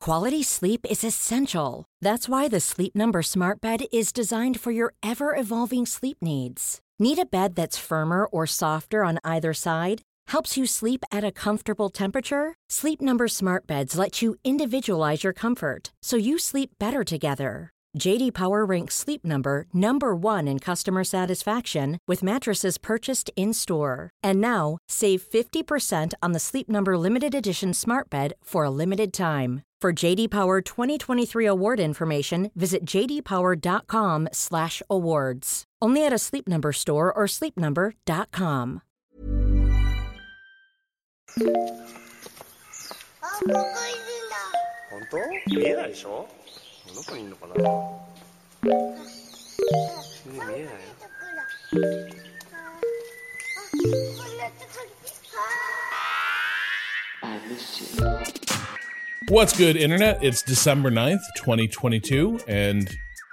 Quality sleep is essential. That's why the Sleep Number Smart Bed is designed for your ever-evolving sleep needs. Need a bed that's firmer or softer on either side? Helps you sleep at a comfortable temperature? Sleep Number Smart Beds let you individualize your comfort, so you sleep better together. J.D. Power ranks Sleep Number number 1 in customer satisfaction with mattresses purchased in-store. And now, save 50% on the Sleep Number Limited Edition Smart Bed for a limited time. For J.D. Power 2023 award information, visit jdpower.com/awards. Only at a Sleep Number store or sleepnumber.com. 本当？見えないでしょ？どこにいるのかな？見えないよ。 What's good, Internet? It's December 9th, 2022, and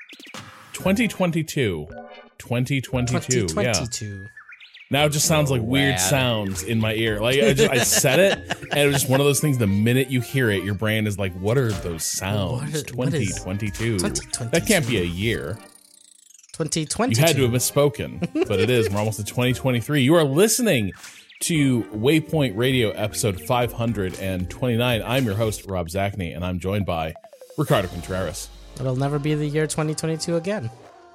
2022. 2022, yeah. Now it just sounds like weird sounds in my ear. Like, I said it, and it was just one of those things, the minute you hear it, your brain is like, what are those sounds? 2022. That can't be a year. 2022. You had to have misspoken, but it is. We're almost at 2023. You are listening to Waypoint Radio, episode 529. I'm your host, Rob Zachney, and I'm joined by Ricardo Contreras. It'll never be the year 2022 again.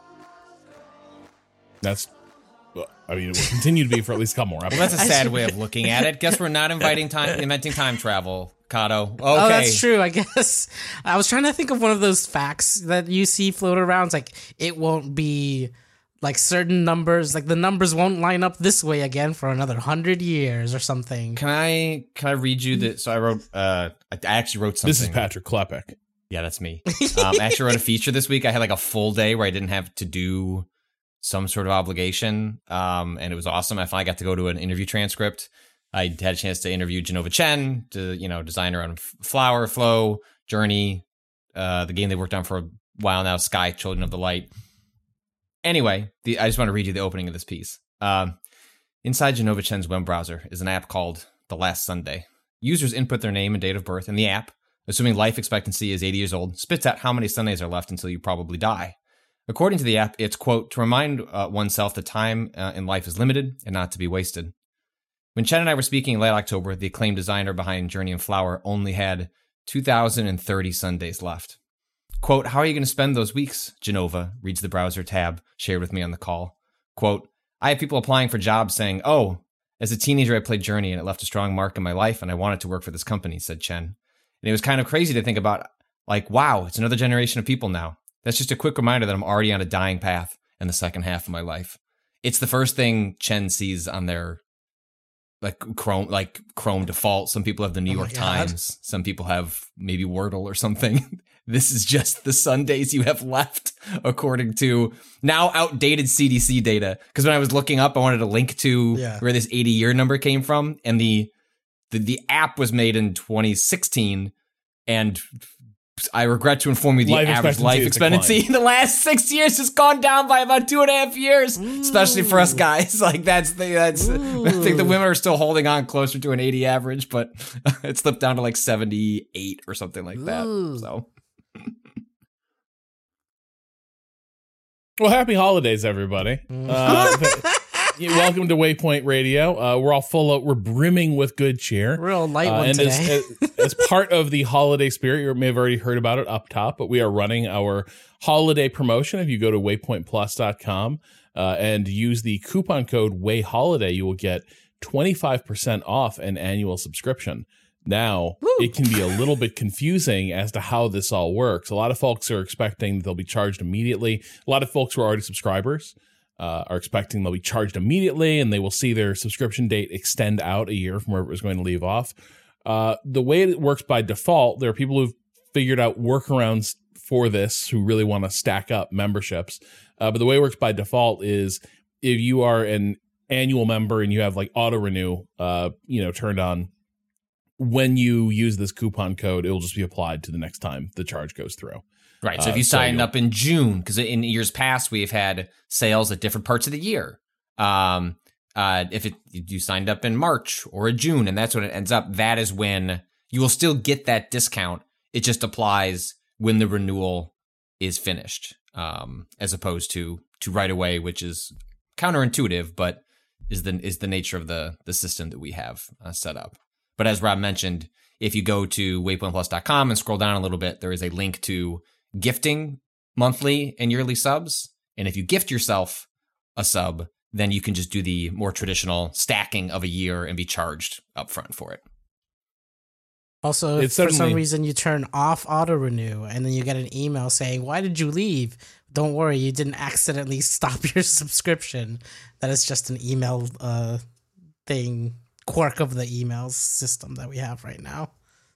It will continue to be for at least a couple more episodes. Well, that's a sad way of looking at it. Guess we're not inventing time travel, Kato. Okay. Oh, that's true, I guess. I was trying to think of one of those facts that you see float around. It's like, it won't be like certain numbers, like the numbers won't line up this way again for another 100 years or something. Can I read you that? So I actually wrote something. This is Patrick Klepek. Yeah, that's me. I actually wrote a feature this week. I had like a full day where I didn't have to do some sort of obligation, and it was awesome. I finally got to go to an interview transcript. I had a chance to interview Genova Chen, designer on Flower, Flow, Journey, the game they worked on for a while now, Sky, Children of the Light. Anyway, I just want to read you the opening of this piece. Inside Genova Chen's web browser is an app called The Last Sunday. Users input their name and date of birth, and the app, assuming life expectancy is 80 years old, spits out how many Sundays are left until you probably die. According to the app, it's, quote, to remind oneself that time in life is limited and not to be wasted. When Chen and I were speaking in late October, the acclaimed designer behind Journey and Flower only had 2,030 Sundays left. Quote, how are you going to spend those weeks? Genova reads the browser tab shared with me on the call. Quote, I have people applying for jobs saying, oh, as a teenager I played Journey and it left a strong mark in my life and I wanted to work for this company, said Chen. And it was kind of crazy to think about, like, wow, it's another generation of people now. That's just a quick reminder that I'm already on a dying path in the second half of my life. It's the first thing Chen sees on their Chrome default. Some people have the New York Times. Some people have maybe Wordle or something. This is just the Sundays you have left, according to now outdated CDC data. Because when I was looking up, I wanted to link to where this 80-year number came from, and the app was made in 2016, and I regret to inform you the average life expectancy in the last 6 years has gone down by about 2.5 years, especially for us guys. Like I think the women are still holding on closer to an 80 average, but it slipped down to like 78 or something like that. So, well, happy holidays, everybody. Welcome to Waypoint Radio. We're all we're brimming with good cheer. Real light one and today. as part of the holiday spirit, you may have already heard about it up top, but we are running our holiday promotion. If you go to waypointplus.com and use the coupon code WAYHOLIDAY, you will get 25% off an annual subscription. Now, it can be a little bit confusing as to how this all works. A lot of folks are expecting they'll be charged immediately. A lot of folks who are already subscribers are expecting they'll be charged immediately, and they will see their subscription date extend out a year from where it was going to leave off. The way it works by default, there are people who've figured out workarounds for this who really want to stack up memberships. But the way it works by default is if you are an annual member and you have like auto renew, turned on, when you use this coupon code, it will just be applied to the next time the charge goes through. Right. So if you signed up in June, because in years past we've had sales at different parts of the year. If you signed up in March or June, and that's when it ends up, that is when you will still get that discount It just applies when the renewal is finished, as opposed to right away, which is counterintuitive, but is the nature of the system that we have set up. But as Rob mentioned, if you go to waypointplus.com and scroll down a little bit, there is a link to gifting monthly and yearly subs. And if you gift yourself a sub, then you can just do the more traditional stacking of a year and be charged upfront for it. Also, if for some reason you turn off auto renew and then you get an email saying, "Why did you leave?" Don't worry, you didn't accidentally stop your subscription. That is just an email quirk of the email system that we have right now.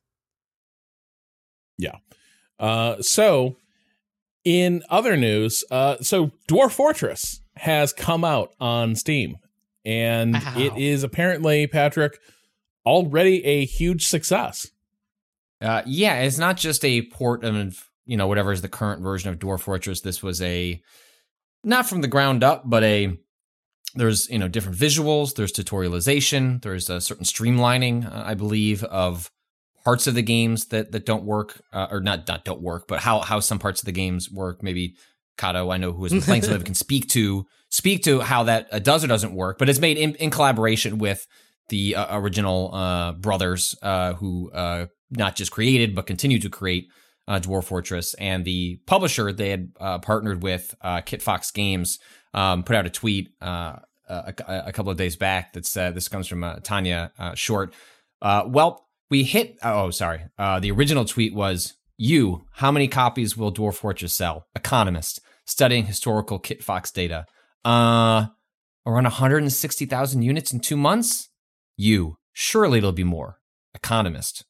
Yeah. So in other news, so Dwarf Fortress has come out on Steam, and it is apparently, Patrick, already a huge success. Yeah, it's not just a port of, whatever is the current version of Dwarf Fortress. This was not from the ground up, but there's, different visuals, there's tutorialization, there's a certain streamlining, I believe, of parts of the games that don't work, or not don't work, but how some parts of the games work. Maybe Kato, I know, who has been playing some of it, can speak to how that does or doesn't work, but it's made in collaboration with the original brothers who not just created, but continue to create Dwarf Fortress. And the publisher they had partnered with, Kitfox Games, put out a tweet a couple of days back that said, this comes from Tanya Short. We hit, the original tweet was, how many copies will Dwarf Fortress sell? Economist, studying historical Kitfox data. Around 160,000 units in 2 months? Surely it'll be more. Economist.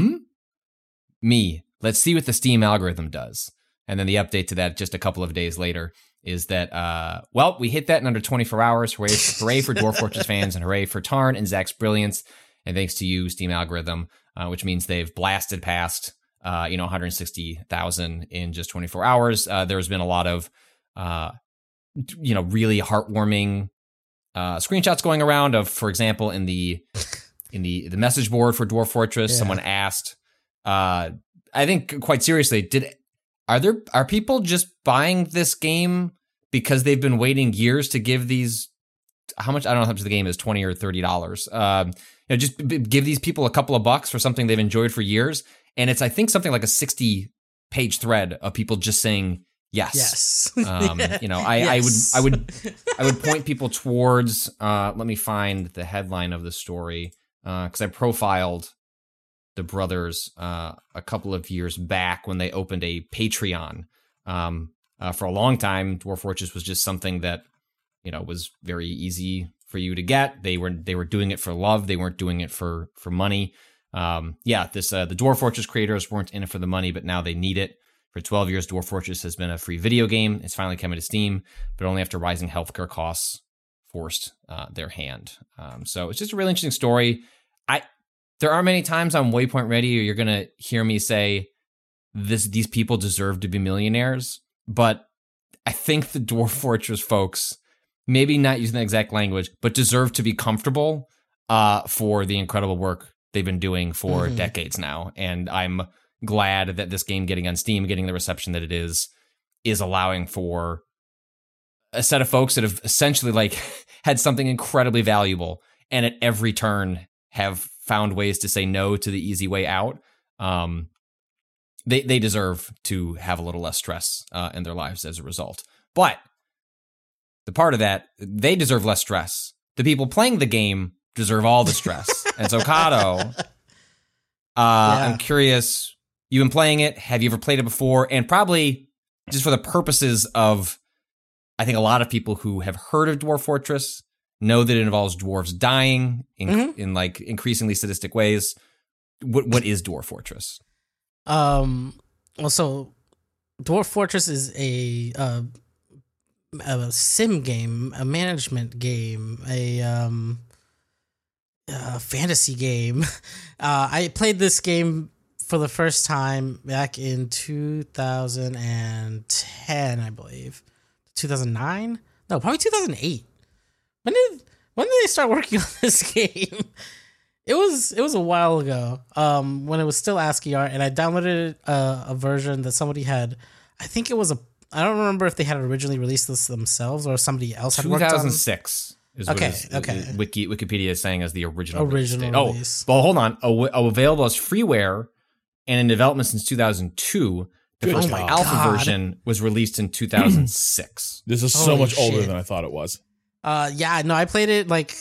Me. Let's see what the Steam algorithm does. And then the update to that just a couple of days later is that, we hit that in under 24 hours. Hooray for Dwarf Fortress fans, and hooray for Tarn and Zach's brilliance. And thanks to you, Steam algorithm, which means they've blasted past, 160,000 in just 24 hours. There's been a lot of, really heartwarming screenshots going around of, for example, in the message board for Dwarf Fortress, someone asked, I think quite seriously, are people just buying this game because they've been waiting years to give these, how much, I don't know how much the game is, $20 or $30. Just give these people a couple of bucks for something they've enjoyed for years. And it's, I think, something like a 60-page thread of people just saying yes. Yes. I would point people towards, let me find the headline of the story, because I profiled the brothers a couple of years back when they opened a Patreon. For a long time, Dwarf Fortress was just something that, was very easy for you to get. They were doing it for love. They weren't doing it for money. The Dwarf Fortress creators weren't in it for the money, but now they need it. For 12 years, Dwarf Fortress has been a free video game. It's finally coming to Steam, but only after rising healthcare costs forced their hand. So it's just a really interesting story. There aren't many times on Waypoint Radio you're going to hear me say these people deserve to be millionaires, but I think the Dwarf Fortress folks, maybe not using the exact language, but deserve to be comfortable for the incredible work they've been doing for decades now. And I'm glad that this game getting on Steam, getting the reception that it is allowing for a set of folks that have essentially had something incredibly valuable and at every turn have found ways to say no to the easy way out. They deserve to have a little less stress in their lives as a result. But the part of that, they deserve less stress. The people playing the game deserve all the stress. And so, Kato, I'm curious, you've been playing it. Have you ever played it before? And probably just for the purposes of, I think a lot of people who have heard of Dwarf Fortress know that it involves dwarves dying in increasingly sadistic ways. What is Dwarf Fortress? So Dwarf Fortress is a sim game, a management game, a fantasy game. I played this game for the first time back in 2010, I believe. 2009? No, probably 2008. When did they start working on this game? It was a while ago, when it was still ASCII art, and I downloaded a version that somebody had. I think it was I don't remember if they had originally released this themselves or somebody else had worked on it. 2006 is what Wikipedia is saying as the original release. Well, hold on. Available as freeware and in development since 2002. The first alpha version was released in 2006. This is so much older than I thought it was. Yeah, no, I played it like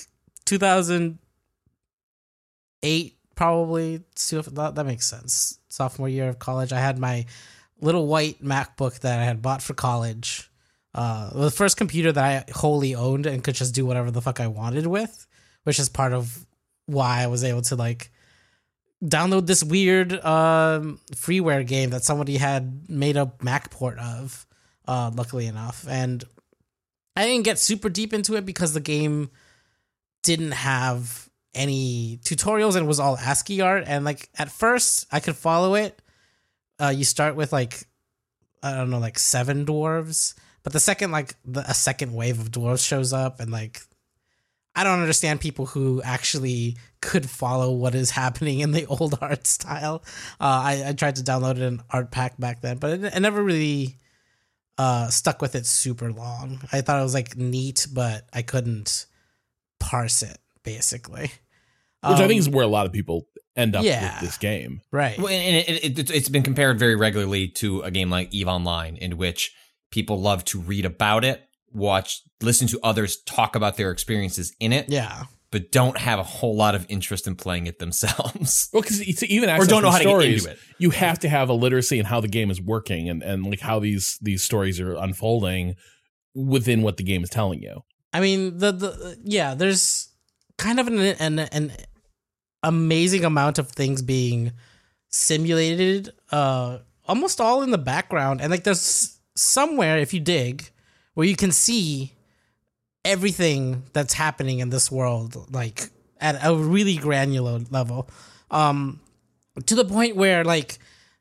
2008, probably. That makes sense. Sophomore year of college. I had my little white MacBook that I had bought for college. The first computer that I wholly owned and could just do whatever the fuck I wanted with, which is part of why I was able to like download this weird freeware game that somebody had made a Mac port of, luckily enough. And I didn't get super deep into it because the game didn't have any tutorials and it was all ASCII art. And like at first I could follow it. You start with like, I don't know, like 7 dwarves. But the second a second wave of dwarves shows up, and like I don't understand people who actually could follow what is happening in the old art style. I tried to download an art pack back then, but it never really stuck with it super long. I thought it was like neat, but I couldn't parse it basically. Which I think is where a lot of people end up with this game. Right. Well, and it's been compared very regularly to a game like EVE Online, in which people love to read about it, listen to others talk about their experiences in it. Yeah. But don't have a whole lot of interest in playing it themselves. Well, because to even access or don't know how stories, to get into it. You have to have a literacy in how the game is working and like how these stories are unfolding within what the game is telling you. I mean, there's kind of an amazing amount of things being simulated, almost all in the background, and like there's somewhere, if you dig, where you can see everything that's happening in this world, like at a really granular level, to the point where like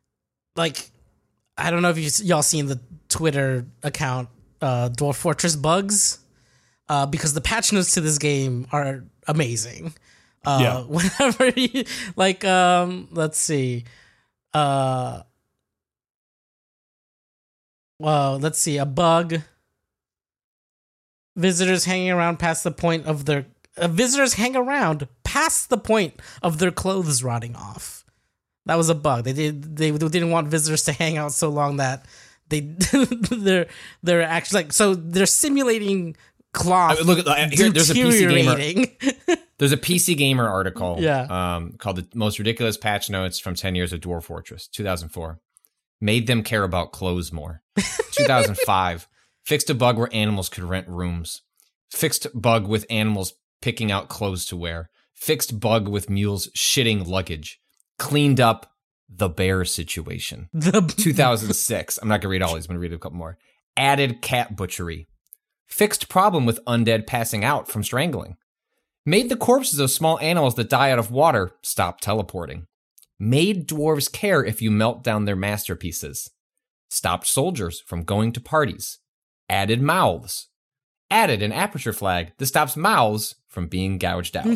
I don't know if y'all seen the Twitter account Dwarf Fortress Bugs, because the patch notes to this game are amazing. Whenever you like, let's see, let's see, a bug. Visitors hang around past the point of their clothes rotting off. That was a bug. They didn't want visitors to hang out so long that they're actually like, so they're simulating cloth. Look, there's a PC Gamer. There's a PC Gamer article, called "The Most Ridiculous Patch Notes from 10 Years of Dwarf Fortress," 2004. Made them care about clothes more. 2005. Fixed a bug where animals could rent rooms. Fixed bug with animals picking out clothes to wear. Fixed bug with mules shitting luggage. Cleaned up the bear situation. 2006. I'm not going to read all these. I'm going to read a couple more. Added cat butchery. Fixed problem with undead passing out from strangling. Made the corpses of small animals that die out of water stop teleporting. Made dwarves care if you melt down their masterpieces. Stopped soldiers from going to parties. Added mouths. Added an aperture flag that stops mouths from being gouged out.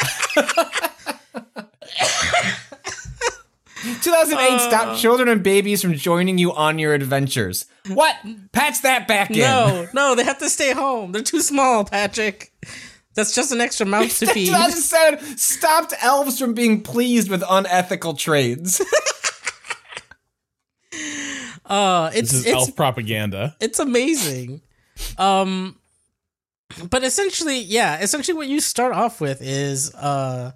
2008 stopped children and babies from joining you on your adventures. What? Patch that back in. No, they have to stay home. They're too small, Patrick. That's just an extra mouth to feed. 2007 stopped elves from being pleased with unethical trades. This is elf propaganda. It's amazing. But essentially what you start off with is a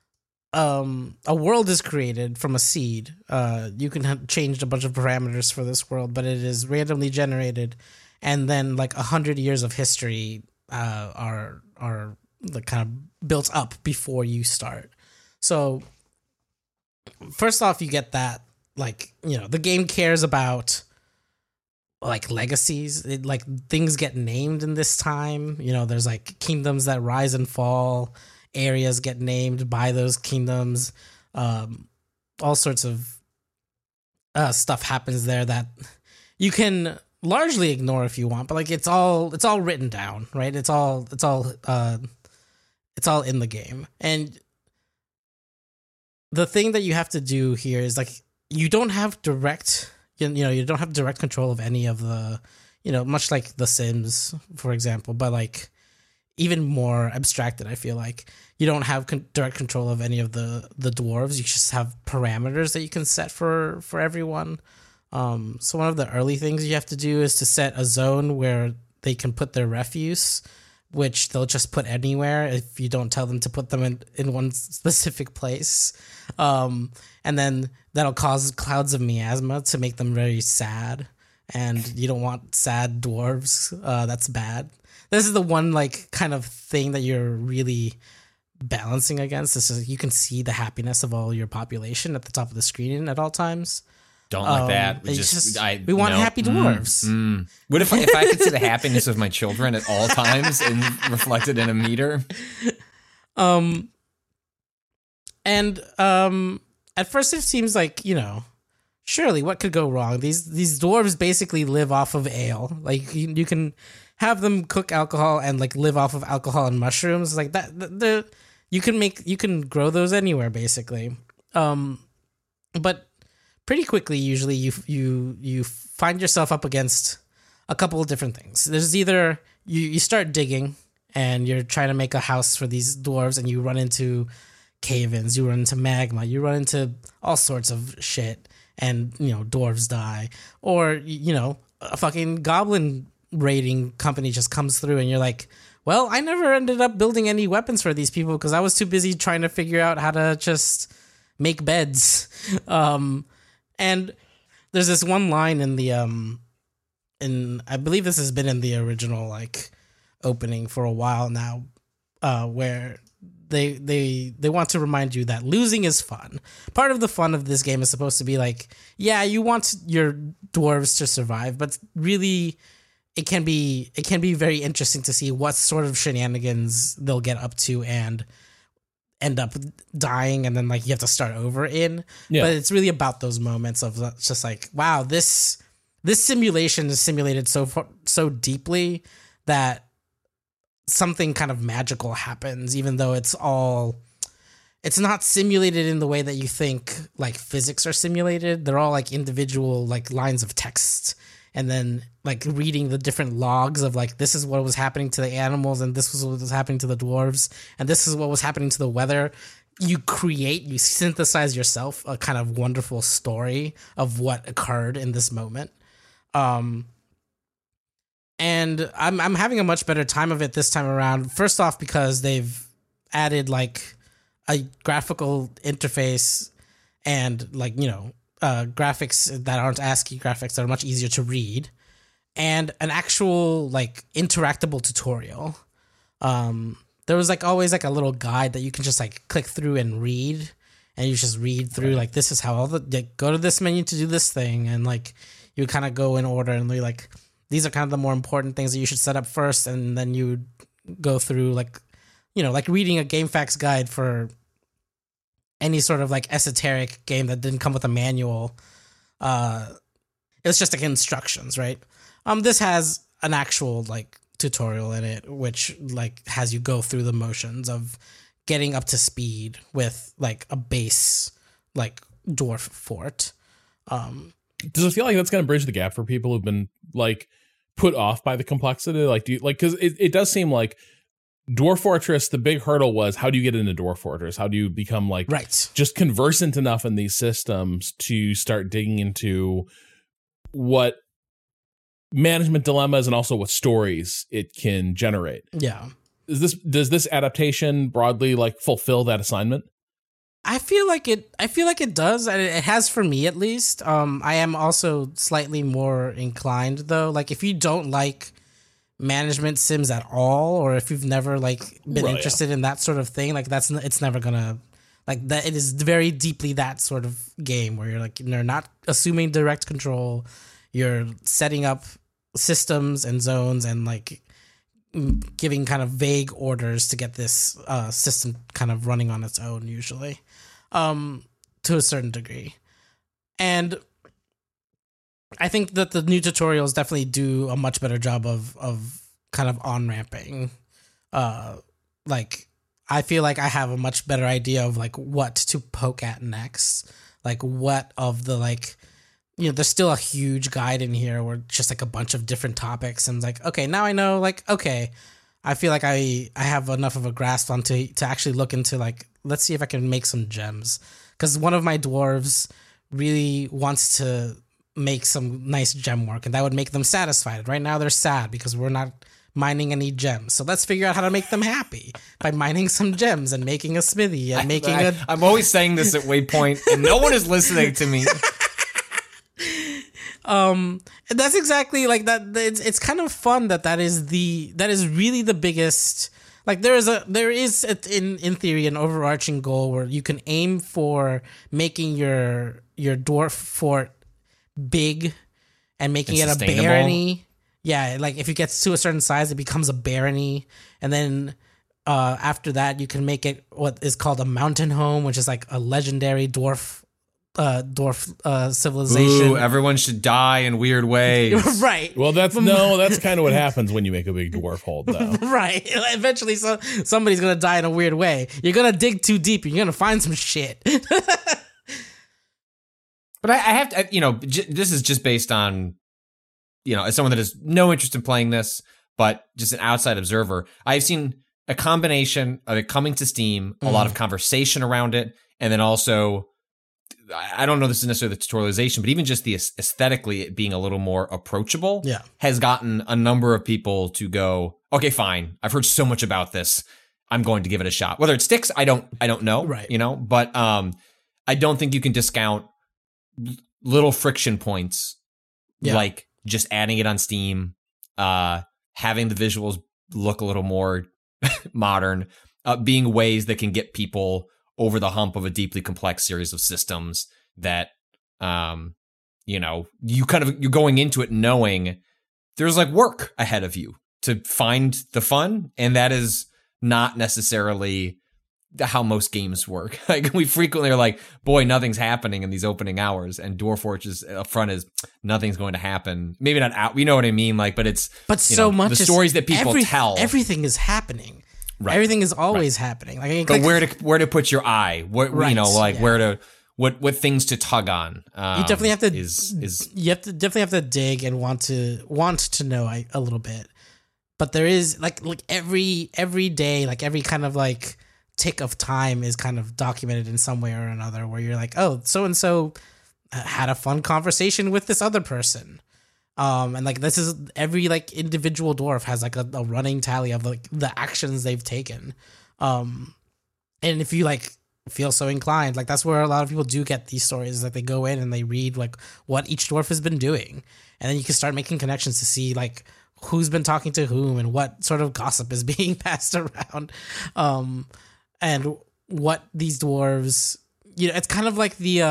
world is created from a seed. You can have changed a bunch of parameters for this world, but it is randomly generated, and then like 100 years of history are like kind of built up before you start. So first off, you get that, like, you know, the game cares about like legacies. Like things get named in this time. You know, there's like kingdoms that rise and fall. Areas get named by those kingdoms. All sorts of stuff happens there that you can largely ignore if you want, but like it's all written down, right? It's all in the game. And the thing that you have to do here is like you don't have direct you don't have direct control of any of the, much like The Sims, for example, but like even more abstracted. I feel like you don't have direct control of any of the dwarves. You just have parameters that you can set for everyone. So one of the early things you have to do is to set a zone where they can put their refuse, which they'll just put anywhere if you don't tell them to put them in one specific place. And then that'll cause clouds of miasma to make them very sad. And you don't want sad dwarves. That's bad. This is the one like kind of thing that you're really balancing against. This is, you can see the happiness of all your population at the top of the screen at all times. Don't like that. We want happy dwarves. What if I could see the happiness of my children at all times and reflected in a meter? At first it seems like, surely what could go wrong? These dwarves basically live off of ale. Like you can have them cook alcohol and like live off of alcohol and mushrooms like that. You can grow those anywhere basically. But pretty quickly, usually you find yourself up against a couple of different things. There's either you start digging and you're trying to make a house for these dwarves, and you run into cave-ins, you run into magma, you run into all sorts of shit, and dwarves die, or a fucking goblin raiding company just comes through, and you're like, well, I never ended up building any weapons for these people because I was too busy trying to figure out how to just make beds. And there's this one line in the I believe this has been in the original like opening for a while now, where they want to remind you that losing is fun. Part of the fun of this game is supposed to be like, yeah, you want your dwarves to survive, but really it can be very interesting to see what sort of shenanigans they'll get up to and end up dying, and then like you have to start over in. Yeah. But it's really about those moments of just like, wow, this simulation is simulated so deeply that something kind of magical happens, even though it's not simulated in the way that you think like physics are simulated. They're all like individual like lines of text, and then like reading the different logs of like, this is what was happening to the animals, and this was what was happening to the dwarves, and this is what was happening to the weather. You synthesize yourself a kind of wonderful story of what occurred in this moment. And I'm having a much better time of it this time around. First off, because they've added like a graphical interface and like, graphics that aren't ASCII graphics that are much easier to read, and an actual like interactable tutorial. There was like always like a little guide that you can just like click through and read, and you just read through like, this is how go to this menu to do this thing, and like you kind of go in order, and they're like, these are kind of the more important things that you should set up first, and then you go through like, like reading a GameFAQs guide for any sort of like esoteric game that didn't come with a manual. It's just like instructions, right? This has an actual like tutorial in it, which like has you go through the motions of getting up to speed with like a base like dwarf fort. Does it feel like that's going to bridge the gap for people who've been like put off by the complexity? Like, do you like, because it does seem like Dwarf Fortress, the big hurdle was, how do you get into Dwarf Fortress? How do you become like just conversant enough in these systems to start digging into what management dilemmas and also what stories it can generate? Yeah. Does this adaptation broadly like fulfill that assignment? I feel like it does. It has for me at least. I am also slightly more inclined though. Like if you don't like management sims at all, or if you've never like been interested in that sort of thing, like it's never gonna like that. It is very deeply that sort of game where you're like, you're not assuming direct control. You're setting up systems and zones and like giving kind of vague orders to get this system kind of running on its own usually, to a certain degree. And I think that the new tutorials definitely do a much better job of kind of on-ramping. Like I feel like I have a much better idea of like what to poke at next. Like what of the like, you know, there's still a huge guide in here where just like a bunch of different topics and like, okay, now I know, like, okay, I feel like I have enough of a grasp on to actually look into like, let's see if I can make some gems. Because one of my dwarves really wants to make some nice gem work and that would make them satisfied. Right now they're sad because we're not mining any gems. So let's figure out how to make them happy by mining some gems and making a smithy and making I'm always saying this at Waypoint and no one is listening to me. And that's exactly like that. It's kind of fun that is really the biggest. Like there is in theory an overarching goal where you can aim for making your dwarf fort big and making it a barony. Yeah, like if it gets to a certain size, it becomes a barony, and then after that, you can make it what is called a mountain home, which is like a legendary dwarf civilization. Ooh, everyone should die in weird ways. Right. Well, that's kind of what happens when you make a big dwarf hold, though. Right. Eventually, somebody's gonna die in a weird way. You're gonna dig too deep. You're gonna find some shit. But I have to, this is just based on, as someone that has no interest in playing this, but just an outside observer. I've seen a combination of it coming to Steam, a lot of conversation around it, and then also, I don't know this is necessarily the tutorialization, but even just the aesthetically it being a little more approachable has gotten a number of people to go, okay, fine. I've heard so much about this. I'm going to give it a shot. Whether it sticks, I don't know, right. But I don't think you can discount little friction points like just adding it on Steam, having the visuals look a little more modern, being ways that can get people over the hump of a deeply complex series of systems that, you're going into it knowing there's like work ahead of you to find the fun. And that is not necessarily how most games work. Like we frequently are like, boy, nothing's happening in these opening hours, and Dwarf Forge up front is nothing's going to happen. Maybe not out. You know what I mean? Like, but so much the stories that people tell. Everything is happening. Right. Everything is always happening. Like, but where to put your eye? What where to what things to tug on? You definitely have to you definitely have to dig and want to know a little bit. But there is like every day, like every kind of like tick of time is kind of documented in some way or another, where you're like, oh, so and so had a fun conversation with this other person. And like this is every like individual dwarf has like a running tally of like the actions they've taken. And if you like feel so inclined, like that's where a lot of people do get these stories, that they go in and they read like what each dwarf has been doing, and then you can start making connections to see like who's been talking to whom and what sort of gossip is being passed around, and what these dwarves, it's kind of like the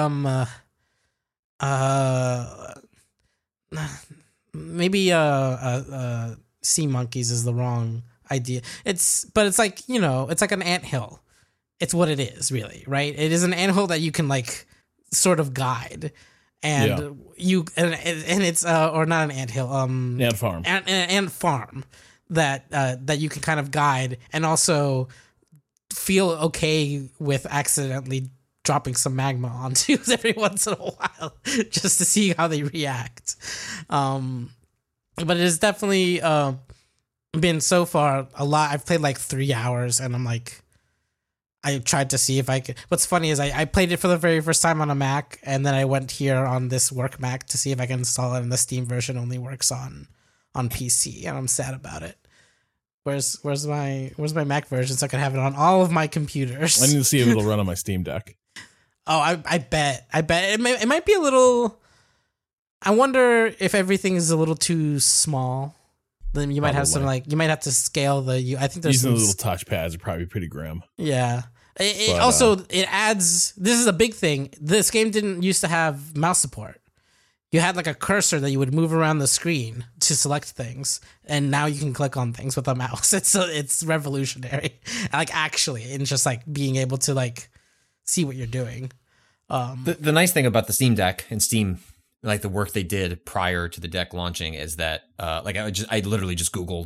maybe sea monkeys is the wrong idea. It's like, it's like an anthill. It's what it is, really, right? It is an anthill that you can like sort of guide, and and it's or not an anthill, ant farm, ant farm that you can kind of guide, and also feel okay with accidentally dropping some magma onto every once in a while just to see how they react. But it has definitely been so far a lot. I've played like 3 hours, and I'm like, I tried to see if I could. What's funny is I played it for the very first time on a Mac, and then I went here on this work Mac to see if I can install it, and the Steam version only works on PC, and I'm sad about it. Where's my Mac version so I can have it on all of my computers? I need to see if it'll run on my Steam Deck. Oh, I bet it might be a little. I wonder if everything is a little too small. Then you might have some you might have to scale the. I think there's using the little touchpads are probably pretty grim. Yeah. It also adds. This is a big thing. This game didn't used to have mouse support. You had like a cursor that you would move around the screen to select things, and now you can click on things with a mouse. It's revolutionary. Like actually, and just like being able to like see what you're doing. The nice thing about the Steam Deck and Steam, like the work they did prior to the deck launching, is that I literally just Googled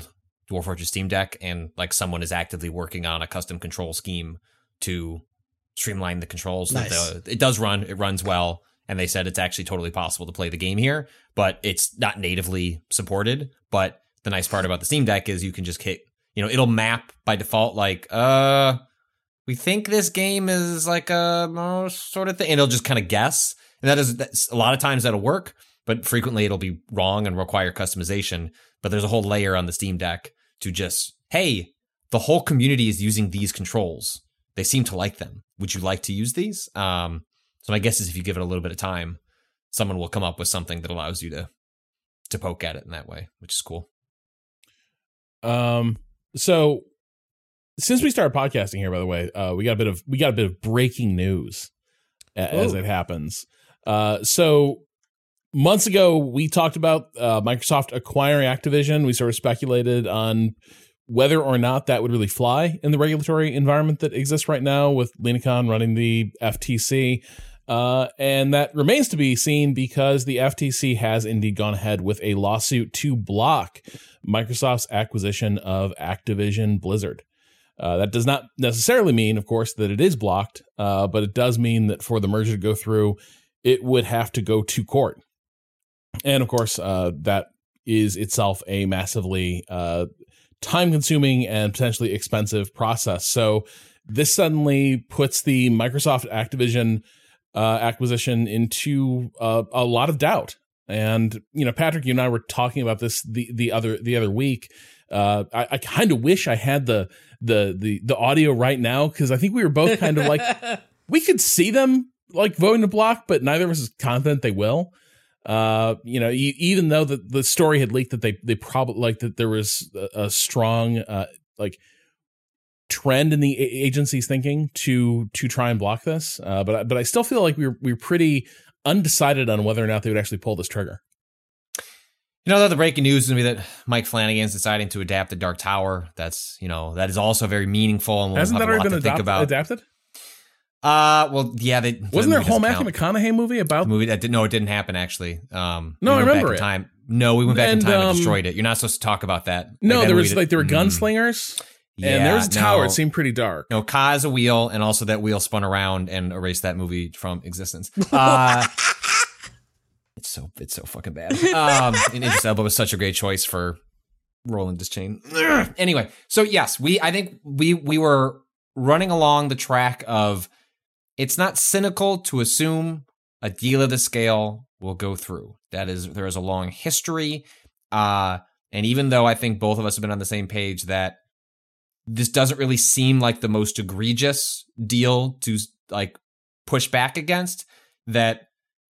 Dwarf Fortress Steam Deck, and like someone is actively working on a custom control scheme to streamline the controls. Nice. It does run, it runs well, and they said it's actually totally possible to play the game here, but it's not natively supported. But the nice part about the Steam Deck is you can just hit, it'll map by default like, we think this game is like a sort of thing, and it'll just kind of guess. And that's a lot of times that'll work, but frequently it'll be wrong and require customization. But there's a whole layer on the Steam Deck to just, hey, the whole community is using these controls. They seem to like them. Would you like to use these? So my guess is if you give it a little bit of time, someone will come up with something that allows you to poke at it in that way, which is cool. So since we started podcasting here, by the way, we got a bit of breaking news as it happens. So months ago, we talked about Microsoft acquiring Activision. We sort of speculated on whether or not that would really fly in the regulatory environment that exists right now with Lina Khan running the FTC. And that remains to be seen because the FTC has indeed gone ahead with a lawsuit to block Microsoft's acquisition of Activision Blizzard. That does not necessarily mean, of course, that it is blocked, but it does mean that for the merger to go through, it would have to go to court. And of course, that is itself a massively time-consuming and potentially expensive process. So this suddenly puts the Microsoft Activision acquisition into a lot of doubt. And Patrick, you and I were talking about this the other week. I kind of wish I had the audio right now, because I think we were both kind of like we could see them like voting to block, but neither of us is confident they will. Even though the story had leaked that they probably like that there was a strong trend in the agency's thinking to try and block this. But I still feel like we're pretty undecided on whether or not they would actually pull this trigger. The breaking news is going to be that Mike Flanagan's deciding to adapt the Dark Tower. That's, that is also very meaningful, and we'll Hasn't have that a lot already to been think about. adapted? Well, yeah, wasn't there a whole Matthew McConaughey movie about the movie that didn't? No, it didn't happen actually. No, I remember it. We went back in time and destroyed it. You're not supposed to talk about that. No, there were gunslingers. Yeah, and there was a tower. It seemed pretty dark. No, Ka is a wheel, and also that wheel spun around and erased that movie from existence. It's so fucking bad. And Idris Elba was such a great choice for Roland Deschain. Anyway, so yes, I think we were running along the track of, it's not cynical to assume a deal of the scale will go through. There is a long history, and even though I think both of us have been on the same page that this doesn't really seem like the most egregious deal to like push back against, that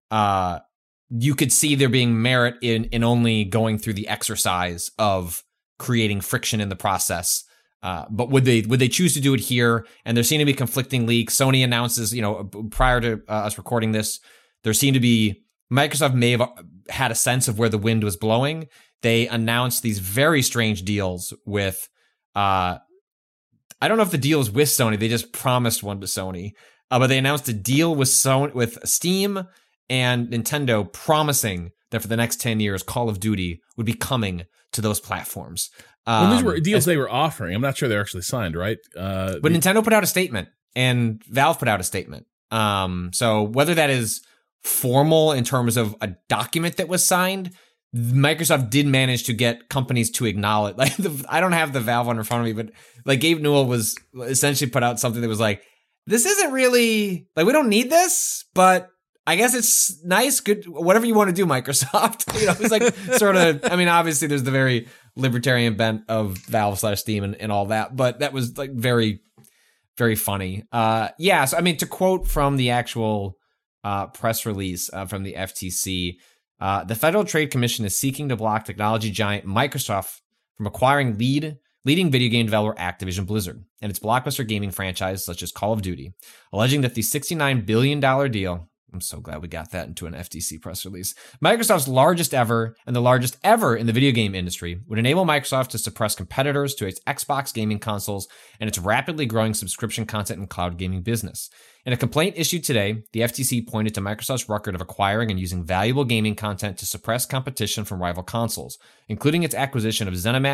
you could see there being merit in only going through the exercise of creating friction in the process. But would they choose to do it here? And there seem to be conflicting leaks. Sony announces, prior to us recording this, there seemed to be, Microsoft may have had a sense of where the wind was blowing. They announced these very strange deals with, I don't know if the deal was with Sony. They just promised one to Sony. But they announced a deal with Steam and Nintendo, promising that for the next 10 years, Call of Duty would be coming to those platforms. These were deals they were offering. I'm not sure they're actually signed, right? But Nintendo put out a statement, and Valve put out a statement. So whether that is formal in terms of a document that was signed, Microsoft did manage to get companies to acknowledge. Like, I don't have the Valve one in front of me, but like Gabe Newell was essentially put out something that was like, this isn't really, like, we don't need this, but I guess it's nice, good, whatever you want to do, Microsoft. It's like sort of, I mean, obviously there's the very libertarian bent of Valve/Steam and all that, but that was like very, very funny. So I mean, to quote from the actual press release from the FTC, the Federal Trade Commission is seeking to block technology giant Microsoft from acquiring leading video game developer Activision Blizzard and its blockbuster gaming franchise such as Call of Duty, alleging that the $69 billion deal, I'm so glad we got that into an FTC press release, Microsoft's largest ever and the largest ever in the video game industry, would enable Microsoft to suppress competitors to its Xbox gaming consoles and its rapidly growing subscription content and cloud gaming business. In a complaint issued today, the FTC pointed to Microsoft's record of acquiring and using valuable gaming content to suppress competition from rival consoles, including its acquisition of ZeniMax,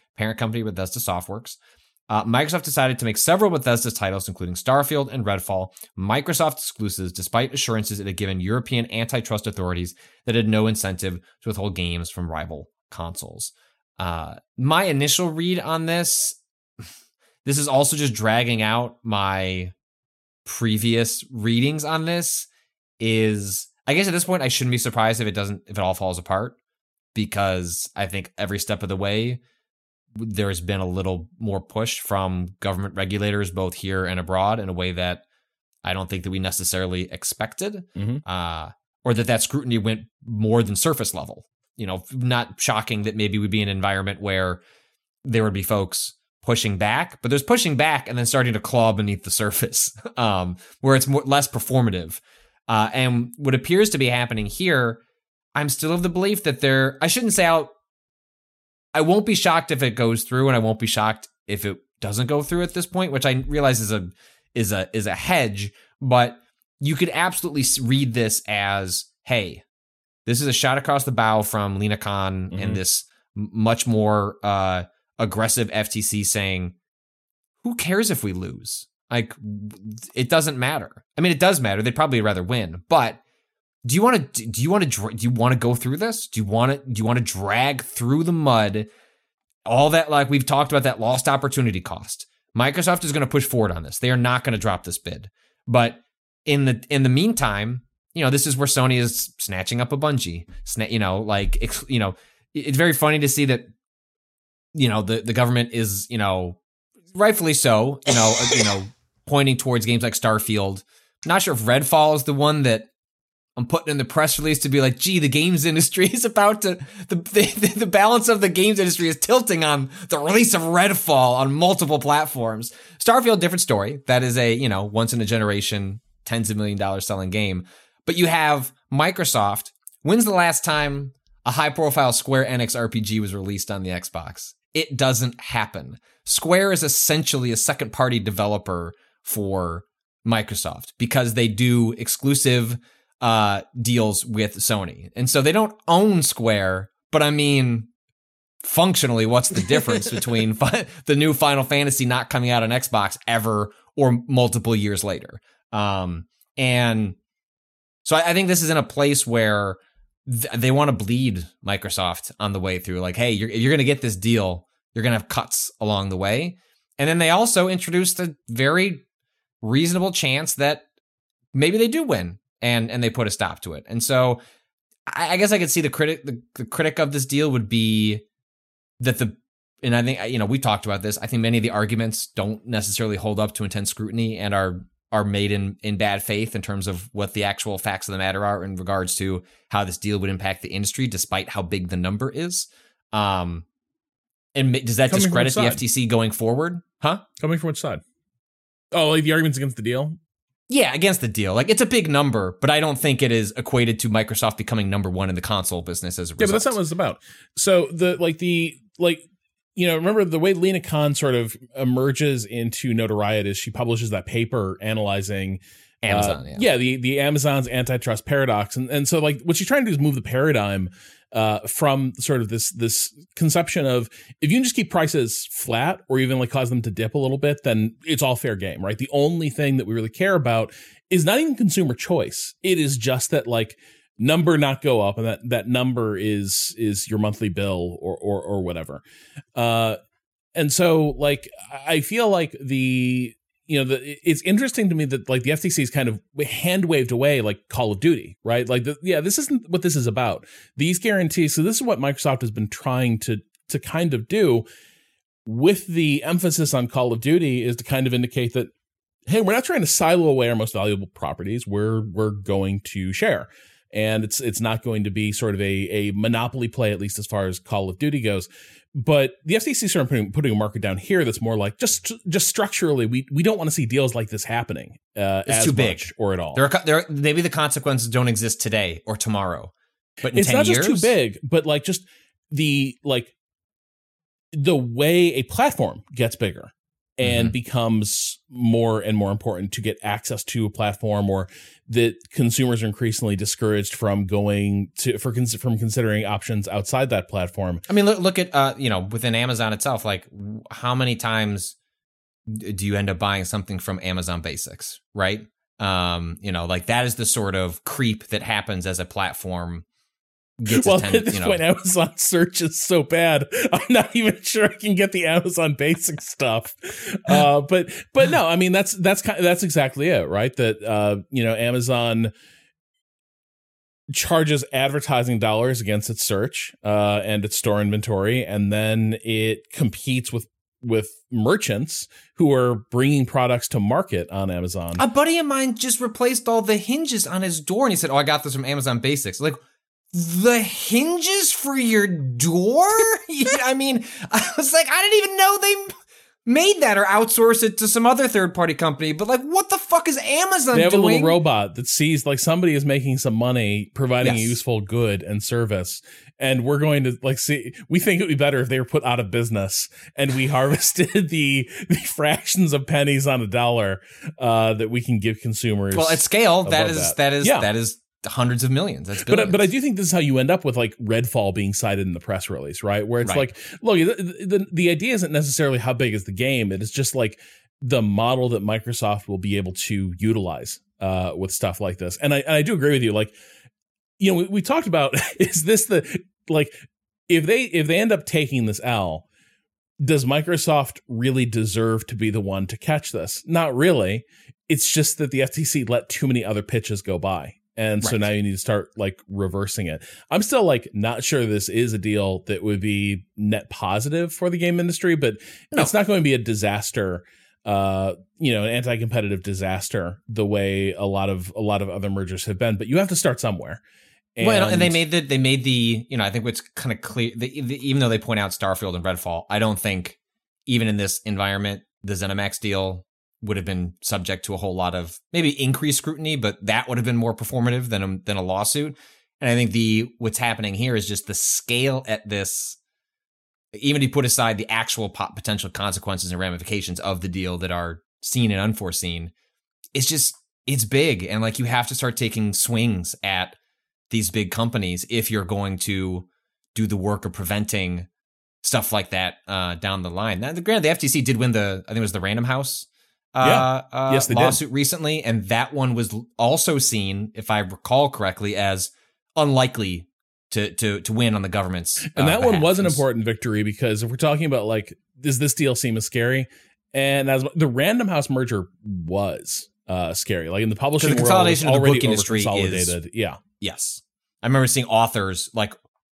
parent company Bethesda Softworks. Microsoft decided to make several Bethesda titles, including Starfield and Redfall, Microsoft exclusives, despite assurances it had given European antitrust authorities that it had no incentive to withhold games from rival consoles. My initial read on this is also just dragging out my previous readings on this, is I guess at this point I shouldn't be surprised if it all falls apart, because I think every step of the way there's been a little more push from government regulators, both here and abroad, in a way that I don't think that we necessarily expected, or that scrutiny went more than surface level. Not shocking that maybe we'd be in an environment where there would be folks pushing back, but there's pushing back and then starting to claw beneath the surface, where it's less performative. And what appears to be happening here, I'm still of the belief that I won't be shocked if it goes through, and I won't be shocked if it doesn't go through at this point, which I realize is a hedge, but you could absolutely read this as, hey, this is a shot across the bow from Lina Khan and this much more aggressive FTC saying, who cares if we lose? Like, it doesn't matter. I mean, it does matter. They'd probably rather win, but do you want to go through this? Do you want to drag through the mud all that, like we've talked about, that lost opportunity cost? Microsoft is going to push forward on this. They are not going to drop this bid. But in the meantime, this is where Sony is snatching up a Bungie. It's very funny to see that, the government is, rightfully so, pointing towards games like Starfield. Not sure if Redfall is the one that I'm putting in the press release to be like, gee, the games industry is about to, the balance of the games industry is tilting on the release of Redfall on multiple platforms. Starfield, different story. That is a, once in a generation, tens of $1 million selling game. But you have Microsoft. When's the last time a high profile Square Enix RPG was released on the Xbox? It doesn't happen. Square is essentially a second party developer for Microsoft because they do exclusive deals with Sony. And so they don't own Square, but I mean, functionally, what's the difference between the new Final Fantasy not coming out on Xbox ever or multiple years later? And so I think this is in a place where they want to bleed Microsoft on the way through. Like, hey, you're going to get this deal. You're going to have cuts along the way. And then they also introduced a very reasonable chance that maybe they do win. And they put a stop to it. And so I guess I could see the critic of this deal would be that and I think, we talked about this. I think many of the arguments don't necessarily hold up to intense scrutiny and are made in bad faith in terms of what the actual facts of the matter are in regards to how this deal would impact the industry, despite how big the number is. And does that discredit the FTC going forward? Huh? Coming from which side? Oh, like the arguments against the deal? Yeah, against the deal. Like, it's a big number, but I don't think it is equated to Microsoft becoming number one in the console business as a result. Yeah, but that's not what it's about. So remember the way Lina Khan sort of emerges into notoriety is she publishes that paper analyzing Amazon. The Amazon's antitrust paradox. And so like what she's trying to do is move the paradigm from sort of this conception of if you can just keep prices flat or even like cause them to dip a little bit, then it's all fair game, right? The only thing that we really care about is not even consumer choice. It is just that like number not go up, and that number is your monthly bill or whatever. And so like I feel like it's interesting to me that like the FTC is kind of hand waved away like Call of Duty, right? Like, this isn't what this is about. These guarantees. So this is what Microsoft has been trying to kind of do with the emphasis on Call of Duty, is to kind of indicate that, hey, we're not trying to silo away our most valuable properties. We're going to share. And it's not going to be sort of a monopoly play, at least as far as Call of Duty goes. But the FTC is sort of putting a market down here that's more like just structurally, we don't want to see deals like this happening. It's too big or at all. There maybe the consequences don't exist today or tomorrow, but in 10 years, it's not just too big, but like just the way a platform gets bigger and becomes more and more important to get access to a platform, or that consumers are increasingly discouraged from from considering options outside that platform. I mean, look at within Amazon itself, like how many times do you end up buying something from Amazon Basics, right? Like that is the sort of creep that happens as a platform gets at this point, Amazon search is so bad, I'm not even sure I can get the Amazon Basic stuff. But no, I mean that's exactly it, right? That Amazon charges advertising dollars against its search and its store inventory, and then it competes with merchants who are bringing products to market on Amazon. A buddy of mine just replaced all the hinges on his door, and he said, "Oh, I got this from Amazon Basics." Like, the hinges for your door? I mean, I was like, I didn't even know they made that or outsourced it to some other third-party company. But like, what the fuck is Amazon doing? They have a little robot that sees like somebody is making some money providing a useful good and service. And we're going to we think it would be better if they were put out of business and we harvested the fractions of pennies on a dollar that we can give consumers. Well, at scale, that is hundreds of millions. That's billions. But I do think this is how you end up with like Redfall being cited in the press release, right? Where it's like, look, the idea isn't necessarily how big is the game. It is just like the model that Microsoft will be able to utilize with stuff like this. And I do agree with you. Like, we talked about, is this if they end up taking this L, does Microsoft really deserve to be the one to catch this? Not really. It's just that the FTC let too many other pitches go by. And so now you need to start like reversing it. I'm still like not sure this is a deal that would be net positive for the game industry, but it's not going to be a disaster, an anti-competitive disaster the way a lot of other mergers have been. But you have to start somewhere. And they made the I think what's kind of clear, even though they point out Starfield and Redfall, I don't think even in this environment the ZeniMax deal would have been subject to a whole lot of maybe increased scrutiny, but that would have been more performative than a lawsuit. And I think what's happening here is just the scale at this, even if you put aside the actual potential consequences and ramifications of the deal that are seen and unforeseen, it's big. And like you have to start taking swings at these big companies if you're going to do the work of preventing stuff like that down the line. Now, granted, the FTC did win I think it was the Random House lawsuit recently, and that one was also seen, if I recall correctly, as unlikely to win on the government's and that one was an important victory, because if we're talking about like, does this deal seem as scary? And as the Random House merger was scary, like in the publishing the consolidation world, of the book industry consolidated. Yes, I remember seeing authors like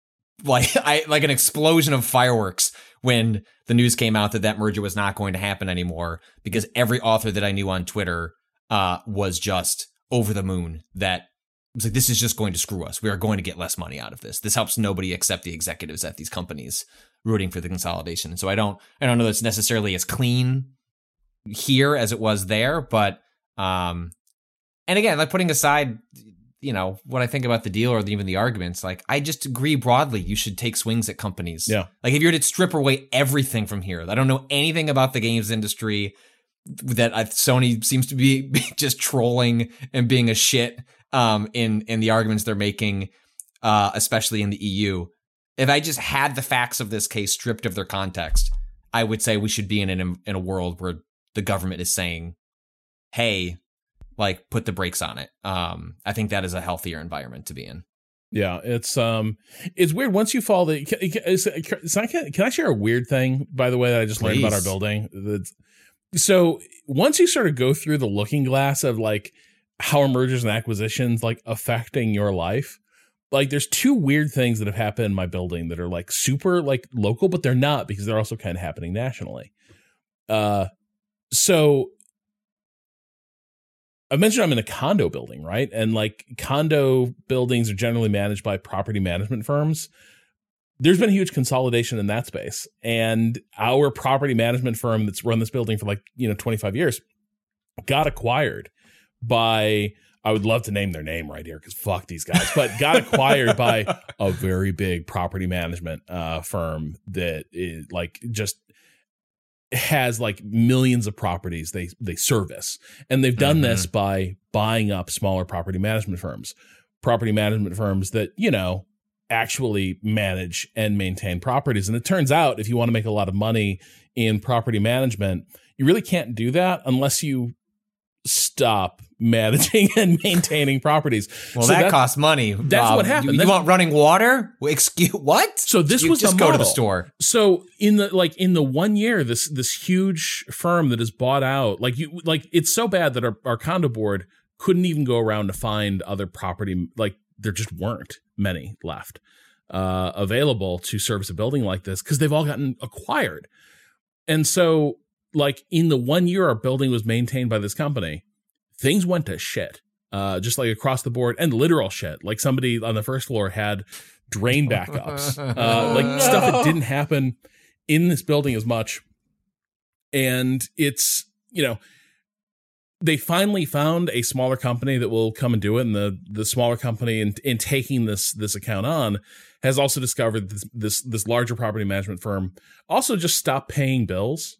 an explosion of fireworks when the news came out that merger was not going to happen anymore, because every author that I knew on Twitter was just over the moon that it was like, this is just going to screw us. We are going to get less money out of this. This helps nobody except the executives at these companies rooting for the consolidation. And so I don't know that it's necessarily as clean here as it was there, but and again, like putting aside what I think about the deal or even the arguments, like I just agree broadly you should take swings at companies. Yeah. Like if you were to strip away everything from here, I don't know anything about the games industry that Sony seems to be just trolling and being a shit in the arguments they're making, especially in the EU. If I just had the facts of this case stripped of their context, I would say we should be in a world where the government is saying, hey, like put the brakes on it. I think that is a healthier environment to be in. Yeah, it's weird once you fall can I share a weird thing, by the way, that I just learned about our building? So once you sort of go through the looking glass of like how are mergers and acquisitions like affecting your life, like there's two weird things that have happened in my building that are like super like local, but they're not, because they're also kind of happening nationally. So I mentioned I'm in a condo building, right? And like condo buildings are generally managed by property management firms. There's been a huge consolidation in that space. And our property management firm that's run this building for 25 years got acquired by, I would love to name their name right here because fuck these guys, but got acquired by a very big property management firm that is like just has like millions of properties they service, and they've done this by buying up smaller property management firms that, you know, actually manage and maintain properties. And it turns out if you want to make a lot of money in property management, you really can't do that unless you stop managing and maintaining properties. Well, so that costs money. That's what happened. You want running water? Excuse what? So this was just the go model. to the store. So in the 1 year, this huge firm that is bought out, it's so bad that our condo board couldn't even go around to find other property. Like, there just weren't many left available to service a building like this because they've all gotten acquired. And so, like, in the 1 year our building was maintained by this company, things went to shit, just like across the board, and literal shit. Like, somebody on the first floor had drain backups, stuff that didn't happen in this building as much. And it's, you know, they finally found a smaller company that will come and do it. And the smaller company in taking this account on has also discovered this larger property management firm also just stopped paying bills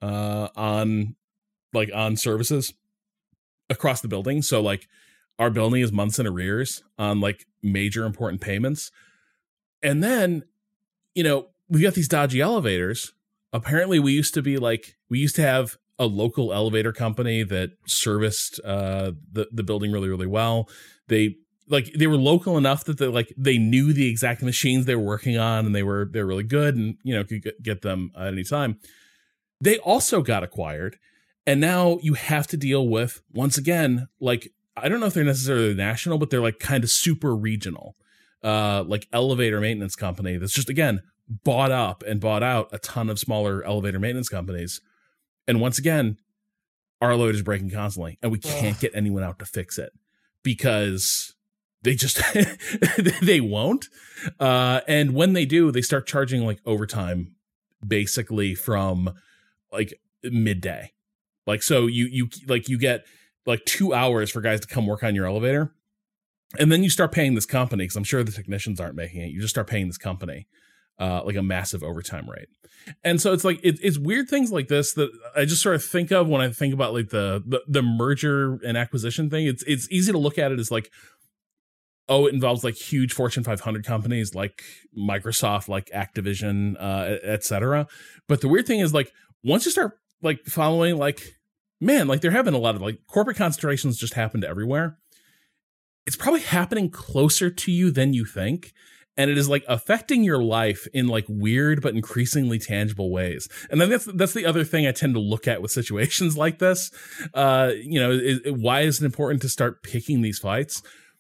on services across the building. So like our building is months in arrears on like major important payments. And then, you know, we got these dodgy elevators. Apparently we used to have a local elevator company that serviced the building really, really well. They were local enough that they knew the exact machines they were working on, and they're really good, and, you know, could get them at any time. They also got acquired, and now you have to deal with, once again, like, I don't know if they're necessarily national, but they're like kind of super regional, like elevator maintenance company that's just, again, bought up and bought out a ton of smaller elevator maintenance companies. And once again, our load is breaking constantly, and we can't get anyone out to fix it because they just they won't. And when they do, they start charging like overtime, basically from like midday. Like, so you get like 2 hours for guys to come work on your elevator, and then you start paying this company, because I'm sure the technicians aren't making it. You just start paying this company like a massive overtime rate. And so it's like, it's weird things like this that I just sort of think of when I think about like the merger and acquisition thing. It's easy to look at it as like, oh, it involves like huge Fortune 500 companies like Microsoft, like Activision, et cetera. But the weird thing is, like, once you start like following, like, man, like, they're having a lot of like corporate concentrations just happened everywhere. It's probably happening closer to you than you think. And it is like affecting your life in like weird but increasingly tangible ways. And then that's the other thing I tend to look at with situations like this. You know, why is it important to start picking these fights?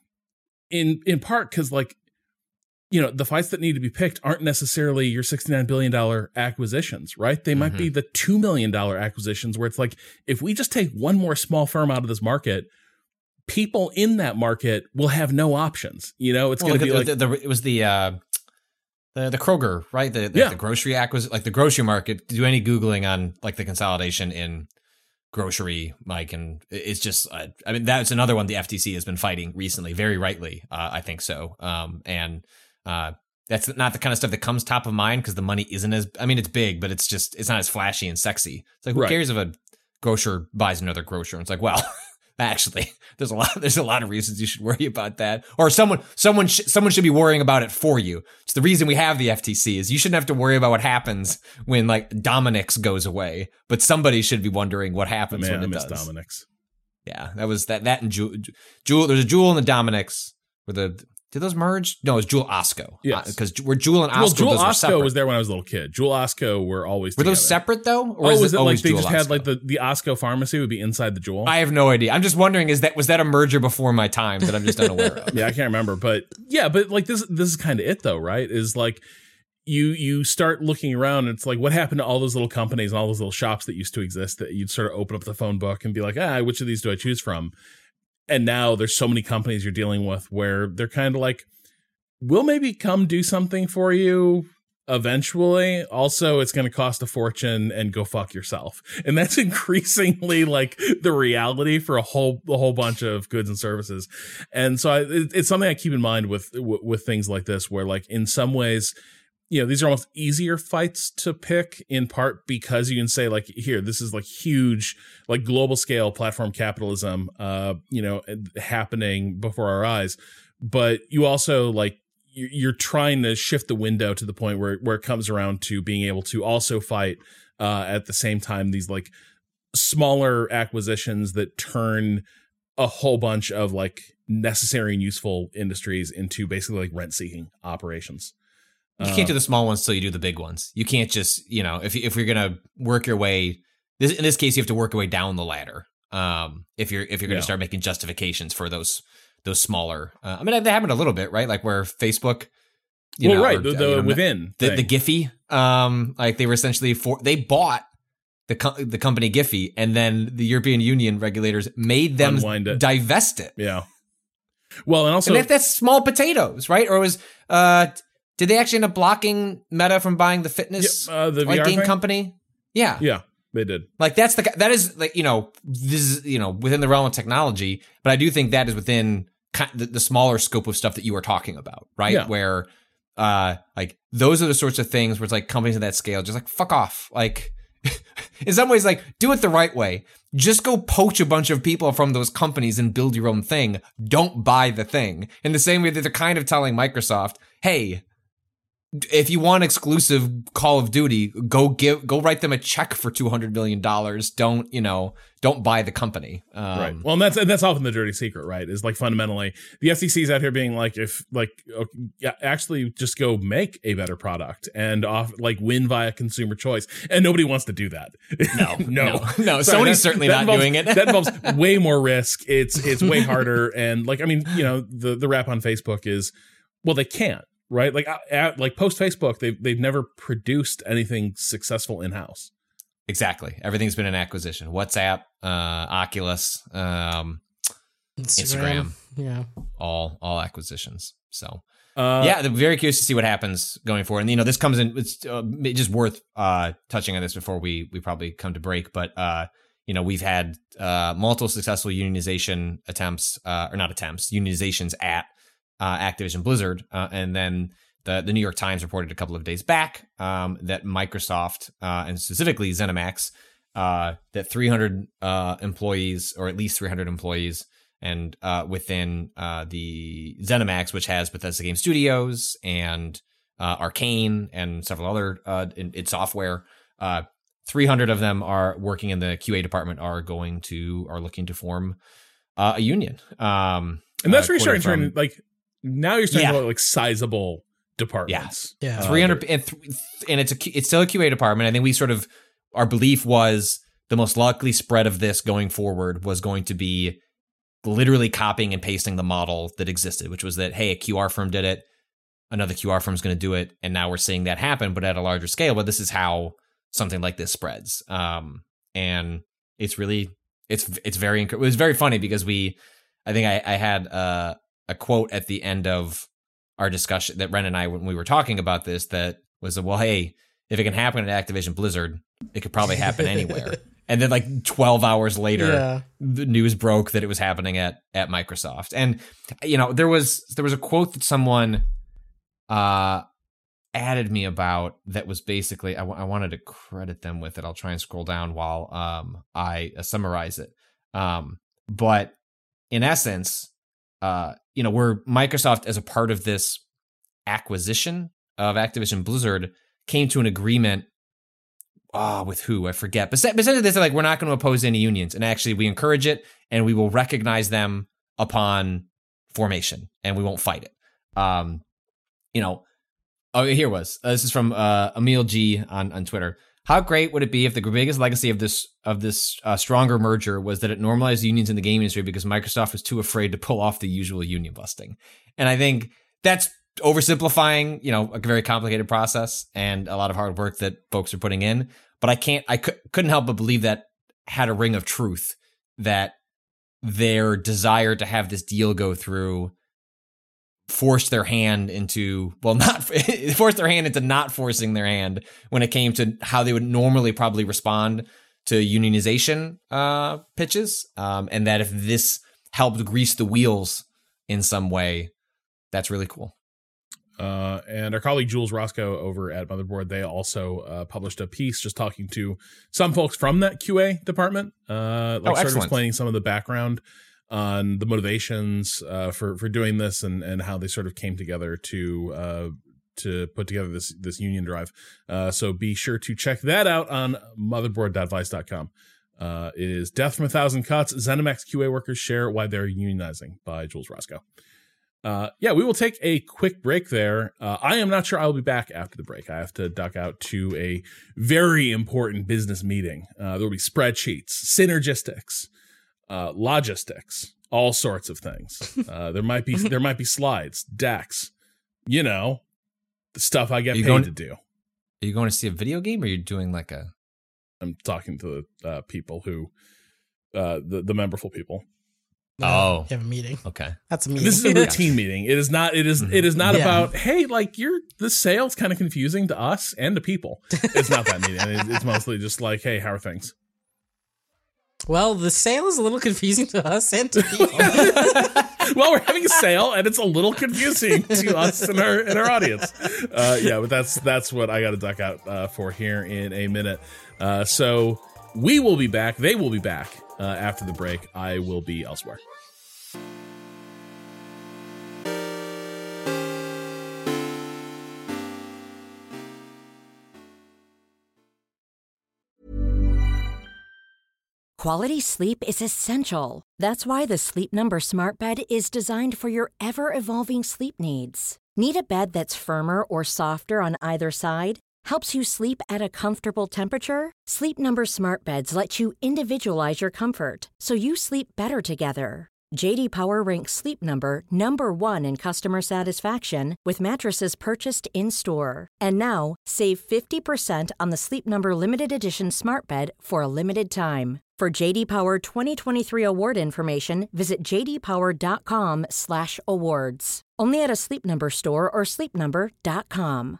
In part because, like, you know, the fights that need to be picked aren't necessarily your $69 billion acquisitions, right? They might be the $2 million acquisitions, where it's like, if we just take one more small firm out of this market, people in that market will have no options. You know, it's going to be like it was the Kroger, right? The grocery acquisition, like the grocery market. Do any Googling on like the consolidation in grocery, Mike, and it's just, I mean, that's another one the FTC has been fighting recently, very rightly, I think so. And that's not the kind of stuff that comes top of mind, because the money isn't as, I mean, it's big, but it's not as flashy and sexy. It's like, who cares if a grocer buys another grocer? And it's like, well, actually, there's a lot of reasons you should worry about that, or someone should be worrying about it for you. It's the reason we have the FTC, is you shouldn't have to worry about what happens when like Dominick's goes away, but somebody should be wondering what happens when it does. Dominick's. Yeah, that was that and Jewel. There's a Jewel and the Dominick's. Did those merge? No, it was Jewel Osco. Yes, because we're Jewel and Osco. Well, Jewel Osco was there when I was a little kid. Jewel Osco were always together. Were those separate though? Or was it like they Jewel just Osco? had like the Osco pharmacy would be inside the Jewel? I have no idea. I'm just wondering, was that a merger before my time that I'm just unaware of? Yeah, I can't remember, but like this is kind of it though, right? Is like you start looking around, and it's like, what happened to all those little companies and all those little shops that used to exist that you'd sort of open up the phone book and be like, which of these do I choose from? And now there's so many companies you're dealing with where they're kind of like, we'll maybe come do something for you eventually. Also, it's going to cost a fortune, and go fuck yourself. And that's increasingly like the reality for a whole bunch of goods and services. And so it's something I keep in mind with things like this, where like in some ways these are almost easier fights to pick, in part because you can say, like, here, this is like huge, like global scale platform capitalism, happening before our eyes. But you also, like, you're trying to shift the window to the point where it comes around to being able to also fight at the same time these like smaller acquisitions that turn a whole bunch of like necessary and useful industries into basically like rent-seeking operations. You can't do the small ones till you do the big ones. You can't just, if you're gonna work your way, in this case, you have to work your way down the ladder. If you're gonna start making justifications for those smaller. I mean, that happened a little bit, right? Like where Facebook, within the Giphy, like they were essentially they bought the company Giphy, and then the European Union regulators made them divest it. Yeah. Well, and also that's small potatoes, right? Or was did they actually end up blocking Meta from buying the fitness the like VR game thing? company? Yeah. Yeah, they did. Like that is like, this is, within the realm of technology, but I do think that is within the smaller scope of stuff that you are talking about, right? Yeah. Where like those are the sorts of things where it's like companies of that scale just like fuck off. Like in some ways, like do it the right way. Just go poach a bunch of people from those companies and build your own thing. Don't buy the thing. In the same way that they're kind of telling Microsoft, hey, if you want exclusive Call of Duty, go write them a check for $200 million. Don't buy the company. Right. Well, and that's often the dirty secret, right? Is like fundamentally the FCC's out here being like, actually just go make a better product and win via consumer choice, and nobody wants to do that. No. Sorry, Sony's certainly not doing it. That involves way more risk. It's way harder, and like, I mean, the rap on Facebook is, well, they can't. Right, like post Facebook, they've never produced anything successful in house. Exactly, everything's been an acquisition. WhatsApp, Oculus, Instagram, all acquisitions. So I'm very curious to see what happens going forward. And this comes in. It's just worth touching on this before we probably come to break. But we've had multiple successful unionization unionizations at Activision Blizzard, and then the New York Times reported a couple of days back that Microsoft and specifically ZeniMax, that 300 employees, or at least 300 employees, and within the ZeniMax, which has Bethesda Game Studios and Arcane and several other its software, 300 of them are working in the QA department, are looking to form a union. And that's where you're starting to now you're starting to like sizable departments. Yeah. 300 and it's still a QA department. I think our belief was the most likely spread of this going forward was going to be literally copying and pasting the model that existed, which was that, hey, a QR firm did it, another QR firm is going to do it, and now we're seeing that happen, but at a larger scale. But this is how something like this spreads. And it's very it was very funny because I had a quote at the end of our discussion that Ren and I, when we were talking about this, that was, well, hey, if it can happen at Activision Blizzard, it could probably happen anywhere. And then like 12 hours later, the news broke that it was happening at Microsoft. And, there was a quote that someone added me about that was basically, I wanted to credit them with it. I'll try and scroll down while I summarize it. But in essence, where Microsoft, as a part of this acquisition of Activision Blizzard, came to an agreement with who, I forget. But essentially they said, like, we're not going to oppose any unions, and actually we encourage it, and we will recognize them upon formation, and we won't fight it. Here was this is from Emil G on Twitter. How great would it be if the biggest legacy of this stronger merger was that it normalized unions in the game industry because Microsoft was too afraid to pull off the usual union busting? And I think that's oversimplifying, a very complicated process and a lot of hard work that folks are putting in. But I couldn't help but believe that had a ring of truth, that their desire to have this deal go through forced their hand into not forcing their hand when it came to how they would normally probably respond to unionization pitches, and that if this helped grease the wheels in some way, that's really cool. And our colleague Jules Roscoe over at Motherboard, they also published a piece just talking to some folks from that QA department, sort of explaining some of the background on the motivations for doing this and how they sort of came together to put together this union drive. So be sure to check that out on motherboard.vice.com. It is Death from a Thousand Cuts, ZeniMax QA workers share why they're unionizing by Jules Roscoe. We will take a quick break there. I am not sure I'll be back after the break. I have to duck out to a very important business meeting. There will be spreadsheets, synergistics, logistics, all sorts of things. There might be slides, decks, the stuff I get paid to do. Are you going to see a video game, or are you doing like a... I'm talking to the people who, the memberful people. You have a meeting. Okay, that's a meeting. This is a routine meeting. It is not. It is not about, hey, like the sale's kind of confusing to us and to people. It's not that meeting. It's mostly just like, hey, how are things? Well, the sale is a little confusing to us and to people. Well, we're having a sale, and it's a little confusing to us and our audience. But that's what I got to duck out for here in a minute. So we will be back. They will be back after the break. I will be elsewhere. Quality sleep is essential. That's why the Sleep Number Smart Bed is designed for your ever-evolving sleep needs. Need a bed that's firmer or softer on either side? Helps you sleep at a comfortable temperature? Sleep Number Smart Beds let you individualize your comfort, so you sleep better together. J.D. Power ranks Sleep Number number 1 in customer satisfaction with mattresses purchased in-store. And now, save 50% on the Sleep Number Limited Edition Smart Bed for a limited time. For J.D. Power 2023 award information, visit jdpower.com/awards. Only at a Sleep Number store or sleepnumber.com.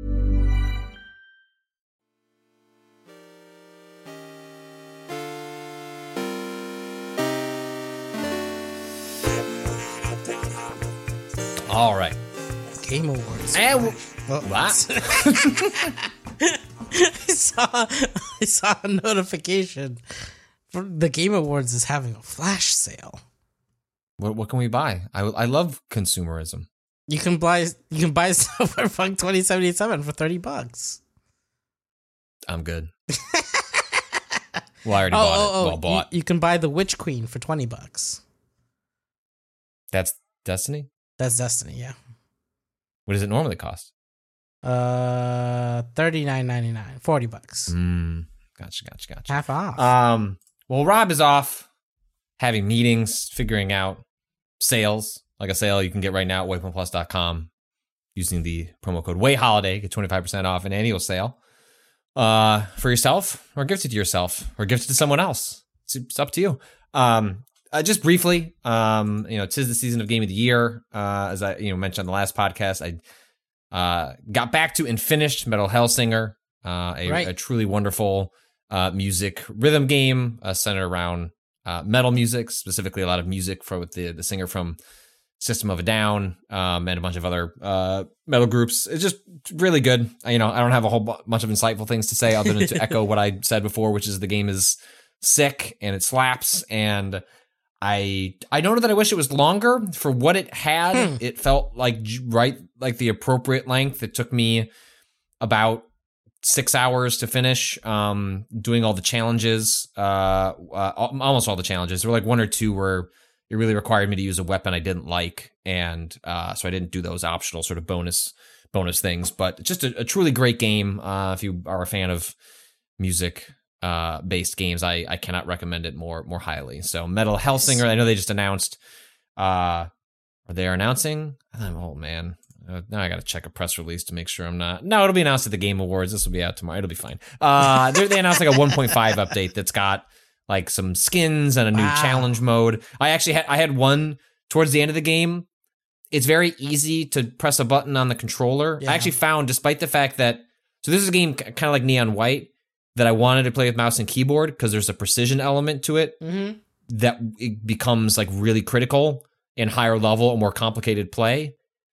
All right. Game Awards. What? I saw a notification. The Game Awards is having a flash sale. What can we buy? I love consumerism. You can buy Cyberpunk 2077 for $30. I'm good. Well, I already bought it. You can buy the Witch Queen for $20. That's Destiny? That's Destiny, yeah. What does it normally cost? $39.99, $40. Gotcha. Half off. Well, Rob is off having meetings, figuring out sales. Like a sale you can get right now at waypointplus.com using the promo code WAYHOLIDAY. Get 25% off an annual sale for yourself, or gift it to yourself, or gift it to someone else. It's up to you. Just briefly, tis the season of Game of the Year. As I mentioned on the last podcast, I got back to and finished Metal Hellsinger, a truly wonderful music rhythm game centered around metal music, specifically a lot of music with the singer from System of a Down and a bunch of other metal groups. It's just really good. I don't have a whole bunch of insightful things to say other than to echo what I said before, which is the game is sick and it slaps, and I don't know that I wish it was longer for what it had. It felt like the appropriate length. It took me about 6 hours to finish, doing all the challenges, almost all the challenges. There were like one or two where it really required me to use a weapon I didn't like, and so I didn't do those optional sort of bonus things. But just a truly great game. If you are a fan of music based games, I cannot recommend it more highly. So Metal Hellsinger, I know they just announced. Are they announcing? Oh man. Now I got to check a press release to make sure I'm not. No, it'll be announced at the Game Awards. This will be out tomorrow. It'll be fine. They announced like a 1.5 update that's got like some skins and a new challenge mode. I had one towards the end of the game. It's very easy to press a button on the controller. Yeah. I actually found, despite the fact that, so this is a game kind of like Neon White, that I wanted to play with mouse and keyboard because there's a precision element to it that it becomes like really critical in higher level or more complicated play.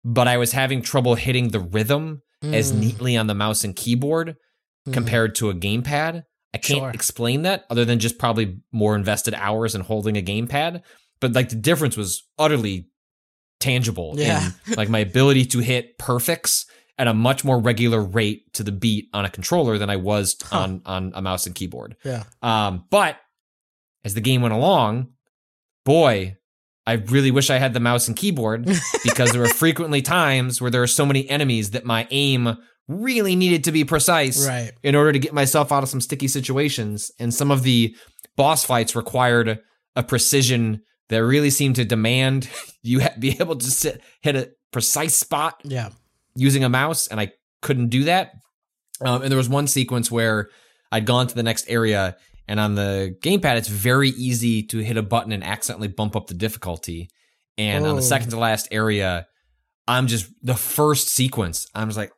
but I was having trouble hitting the rhythm as neatly on the mouse and keyboard compared to a gamepad. I can't explain that other than just probably more invested hours in holding a gamepad. But like the difference was utterly tangible in like my ability to hit perfects at a much more regular rate to the beat on a controller than I was on a mouse and keyboard. Yeah. But as the game went along, boy, I really wish I had the mouse and keyboard because there were frequently times where there were so many enemies that my aim really needed to be precise in order to get myself out of some sticky situations. And some of the boss fights required a precision that really seemed to demand you be able to hit a precise spot using a mouse, and I couldn't do that. And there was one sequence where I'd gone to the next area, and on the gamepad, it's very easy to hit a button and accidentally bump up the difficulty. And on the second to last area, I'm just the first sequence. I'm just like,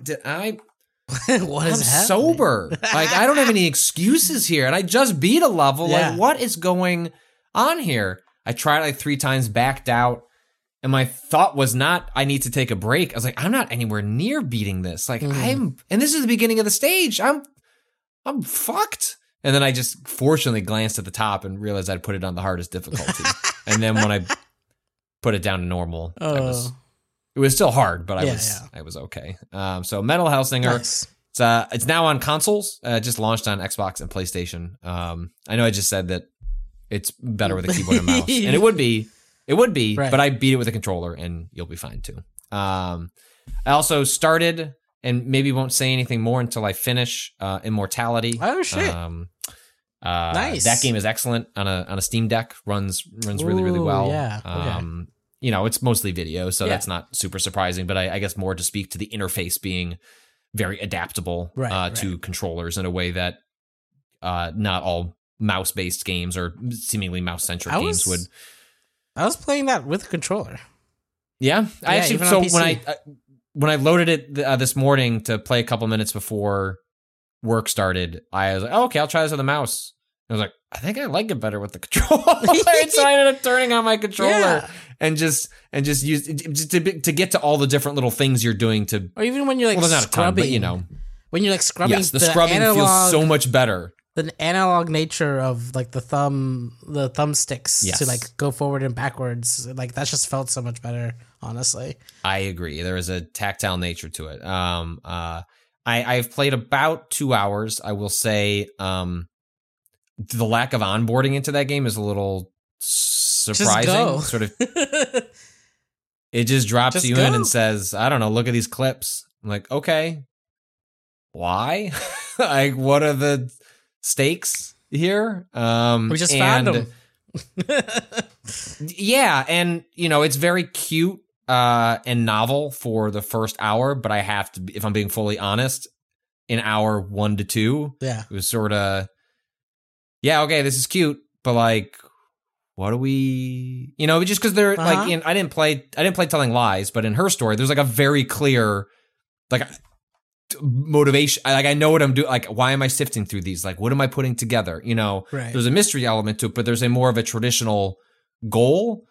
what is I'm happening? sober. Like I don't have any excuses here, and I just beat a level. Like what is going on here? I tried like 3 times, backed out, and my thought was not, I need to take a break. I was like, I'm not anywhere near beating this. Like and this is the beginning of the stage. I'm fucked. And then I just fortunately glanced at the top and realized I'd put it on the hardest difficulty. And then when I put it down to normal, it was still hard, but I was okay. So Metal Hellsinger, it's now on consoles. Just launched on Xbox and PlayStation. I know I just said that it's better with a keyboard and mouse, and it would be, but I beat it with a controller, and you'll be fine too. I also started, and maybe won't say anything more until I finish Immortality. Oh shit! Nice. That game is excellent on a Steam Deck. Runs really, really well. Yeah. You know, it's mostly video, so that's not super surprising. But I guess more to speak to the interface being very adaptable to controllers in a way that not all mouse-based games or seemingly mouse-centric games would. I was playing that with a controller. Yeah, I actually. So when I loaded it this morning to play a couple minutes before work started, I was like, oh, okay, I'll try this with a mouse. I was like, I think I like it better with the controller. So I ended up turning on my controller and just use to get to all the different little things you're doing to. Or even when you're like not scrubbing, a ton, but you know, when you're like scrubbing, the scrubbing feels so much better. The analog nature of like the thumbsticks to like go forward and backwards, like that just felt so much better. Honestly, I agree. There is a tactile nature to it. I've played about 2 hours. I will say, the lack of onboarding into that game is a little surprising. Sort of, it just drops you in and says, "I don't know. Look at these clips." I'm like, okay, why? Like, what are the stakes here? We just found them. Yeah, and you know, it's very cute and novel for the first hour, but I have to, if I'm being fully honest, in hour 1 to 2, it was sort of, okay, this is cute, but like, what do we, you know, just because they're like, I didn't play Telling Lies, but in her story, there's like a very clear, like, motivation. Like, I know what I'm doing. Like, why am I sifting through these? Like, what am I putting together? You know, there's a mystery element to it, but there's a more of a traditional goal.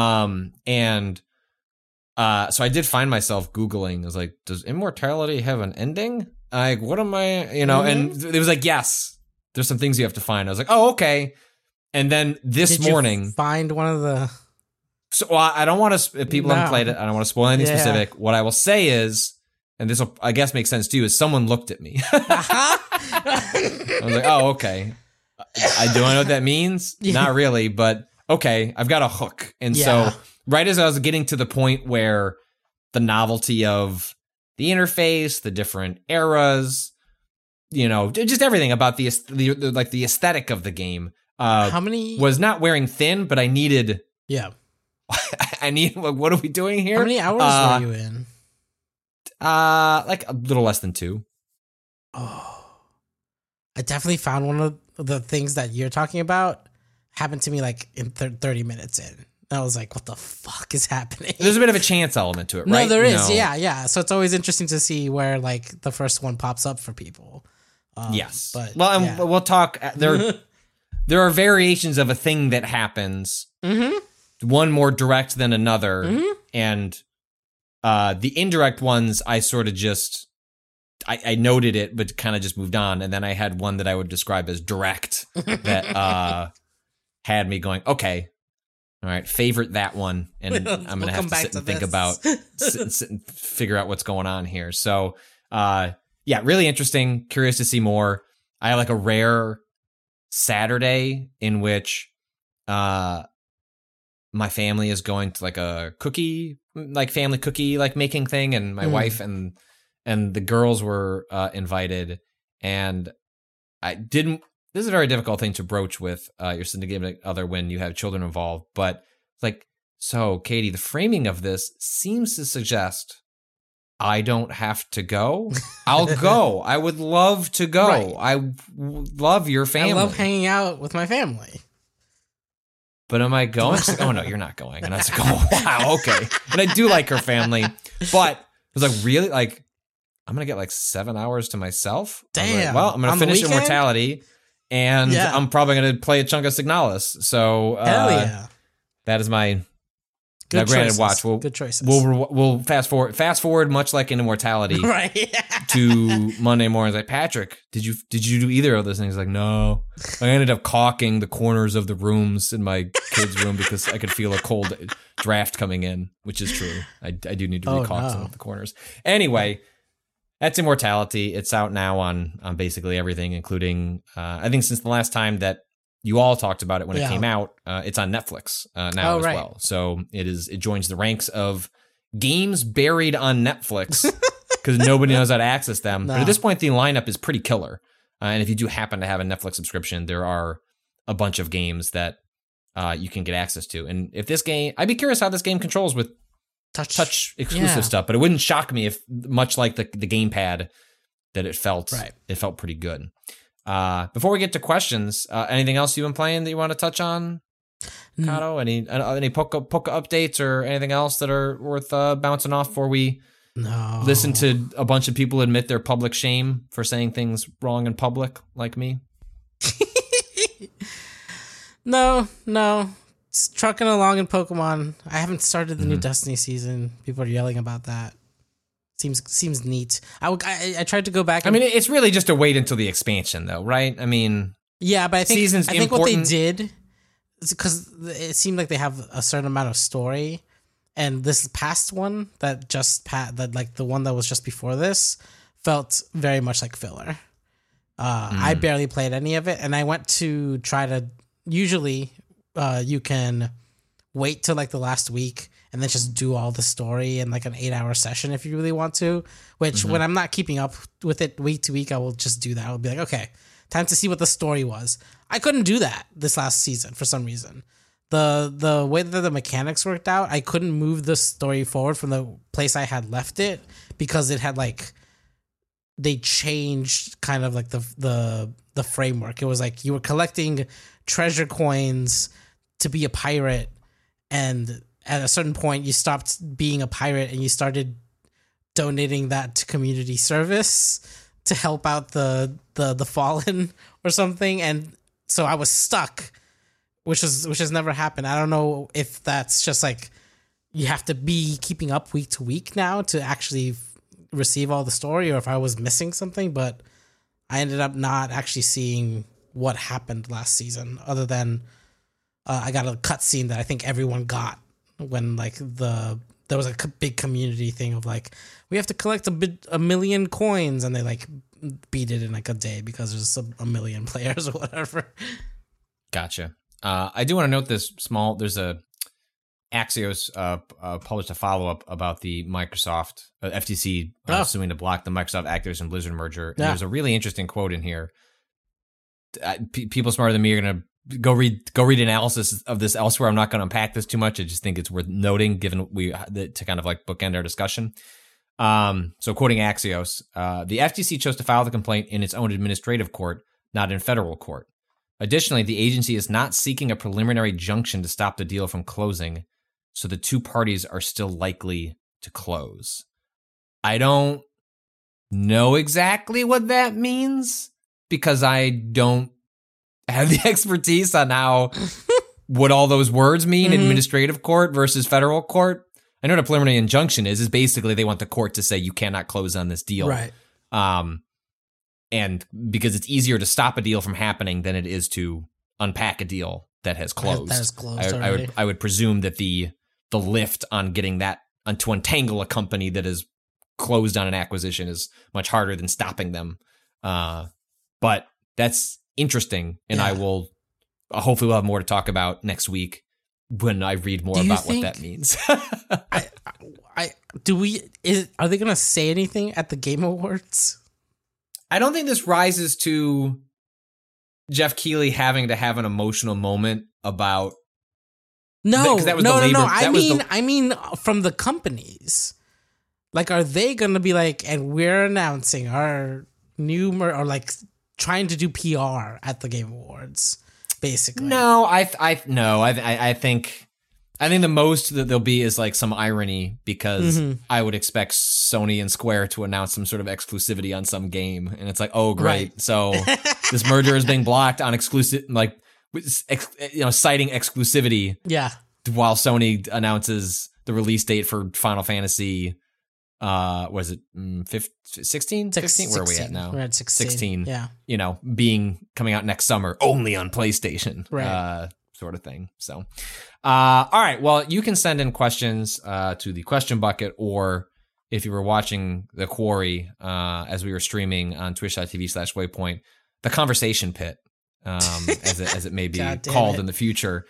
So I did find myself Googling. I was like, does Immortality have an ending? Like, what am I, you know? And it was like, yes, there's some things you have to find. I was like, oh, okay. And then this morning, find one of the. So I don't want to. If people haven't played it, I don't want to spoil anything specific. What I will say is, and this will, I guess, make sense to you, is someone looked at me. I was like, oh, okay. Do I know what that means? Not really, but okay. I've got a hook, and so right as I was getting to the point where the novelty of the interface, the different eras, you know, just everything about the aesthetic of the game. How many was not wearing thin, but I needed. Yeah. I need. What are we doing here? How many hours were you in? Like a little less than 2. Oh, I definitely found one of the things that you're talking about happened to me like in 30 minutes in. I was like, what the fuck is happening? There's a bit of a chance element to it, right? No, there is. Yeah. So it's always interesting to see where like the first one pops up for people. Yes. But we'll talk. There are variations of a thing that happens. Mm-hmm. One more direct than another. Mm-hmm. And The indirect ones, I sort of just, I noted it, but kind of just moved on. And then I had one that I would describe as direct that had me going, okay, all right, favorite that one. And I'm going to have to sit and think about, sit and figure out what's going on here. So, yeah, really interesting. Curious to see more. I had like a rare Saturday in which my family is going to like a cookie, like family cookie, like making thing. And my wife and the girls were invited. And I didn't, this is a very difficult thing to broach with your significant other when you have children involved. But like, so Katie, the framing of this seems to suggest I don't have to go. I'll go. I would love to go. Right. I love your family. I love hanging out with my family. But am I going? Like, oh, no, you're not going. And I was like, oh, wow, okay. And I do like her family. But I was like, really? Like, I'm going to get like 7 hours to myself? Damn. Like, well, I'm going to finish Immortality. And I'm probably going to play a chunk of Signalis. So hell yeah. That is my... Good now, granted, choices. watch. Good choices. We'll fast forward, much like in Immortality, right? to Monday mornings. Like, Patrick, did you do either of those things? Like, no. I ended up caulking the corners of the rooms in my kids' room because I could feel a cold draft coming in, which is true. I do need to recaulk some of the corners. Anyway, that's Immortality. It's out now on basically everything, including I think since the last time that you all talked about it when it came out. It's on Netflix now as well. So it joins the ranks of games buried on Netflix because nobody knows how to access them. No. But at this point, the lineup is pretty killer. And if you do happen to have a Netflix subscription, there are a bunch of games that you can get access to. And if this game, I'd be curious how this game controls with touch exclusive stuff. But it wouldn't shock me if, much like the gamepad, that it felt pretty good. Before we get to questions, anything else you've been playing that you want to touch on, Kato? Any Poke updates or anything else that are worth bouncing off before we listen to a bunch of people admit their public shame for saying things wrong in public, like me? No. It's trucking along in Pokemon. I haven't started the new Destiny season. People are yelling about that. Seems neat. I tried to go back. I mean, it's really just a wait until the expansion, though, right? I mean, yeah, but I think important. What they did is because it seemed like they have a certain amount of story, and this past one that the one that was just before this felt very much like filler. I barely played any of it, and I went to try to. Usually, you can wait till like the last week and then just do all the story in like an 8-hour session if you really want to, which when I'm not keeping up with it week to week, I will just do that. I'll be like, okay, time to see what the story was. I couldn't do that this last season for some reason. The way that the mechanics worked out, I couldn't move the story forward from the place I had left it because it had like, they changed kind of like the framework. It was like you were collecting treasure coins to be a pirate, and at a certain point you stopped being a pirate and you started donating that to community service to help out the fallen or something. And so I was stuck, which has never happened. I don't know if that's just like you have to be keeping up week to week now to actually receive all the story, or if I was missing something, but I ended up not actually seeing what happened last season other than I got a cutscene that I think everyone got when like there was a big community thing of like, we have to collect a million coins, and they like beat it in like a day because there's a million players or whatever. Gotcha. I do want to note there's a Axios published a follow-up about the Microsoft FTC suing to block the Microsoft Activision Blizzard merger. And there's a really interesting quote in here. People smarter than me are going to go read analysis of this elsewhere. I'm not going to unpack this too much. I just think it's worth noting, given to kind of like bookend our discussion. So quoting Axios, the FTC chose to file the complaint in its own administrative court, not in federal court. Additionally, the agency is not seeking a preliminary injunction to stop the deal from closing, so the two parties are still likely to close. I don't know exactly what that means because I don't have the expertise on how what all those words mean, administrative court versus federal court. I know what a preliminary injunction is basically they want the court to say you cannot close on this deal. Right. And because it's easier to stop a deal from happening than it is to unpack a deal that has closed. That has closed already. I would presume that the lift on getting that to untangle a company that is closed on an acquisition is much harder than stopping them. But that's interesting, and I will hopefully we'll have more to talk about next week when I read more about what that means. Are they gonna say anything at the Game Awards? I don't think this rises to Jeff Keighley having to have an emotional moment about. No, that was no. I I mean, from the companies. Like, are they gonna be like, and we're announcing our new or like trying to do PR at the Game Awards, basically? No, I think the most that there'll be is like some irony because I would expect Sony and Square to announce some sort of exclusivity on some game, and it's like, oh great, right. So this merger is being blocked on exclusive, like citing exclusivity. Yeah, while Sony announces the release date for Final Fantasy. Was it 16? 16? Where are we at now? We're at 16. 16. Yeah. Coming out next summer only on PlayStation. Right. Sort of thing. So, all right. Well, you can send in questions to the question bucket, or if you were watching The Quarry as we were streaming on twitch.tv/waypoint, the conversation pit, as it may be called in the future.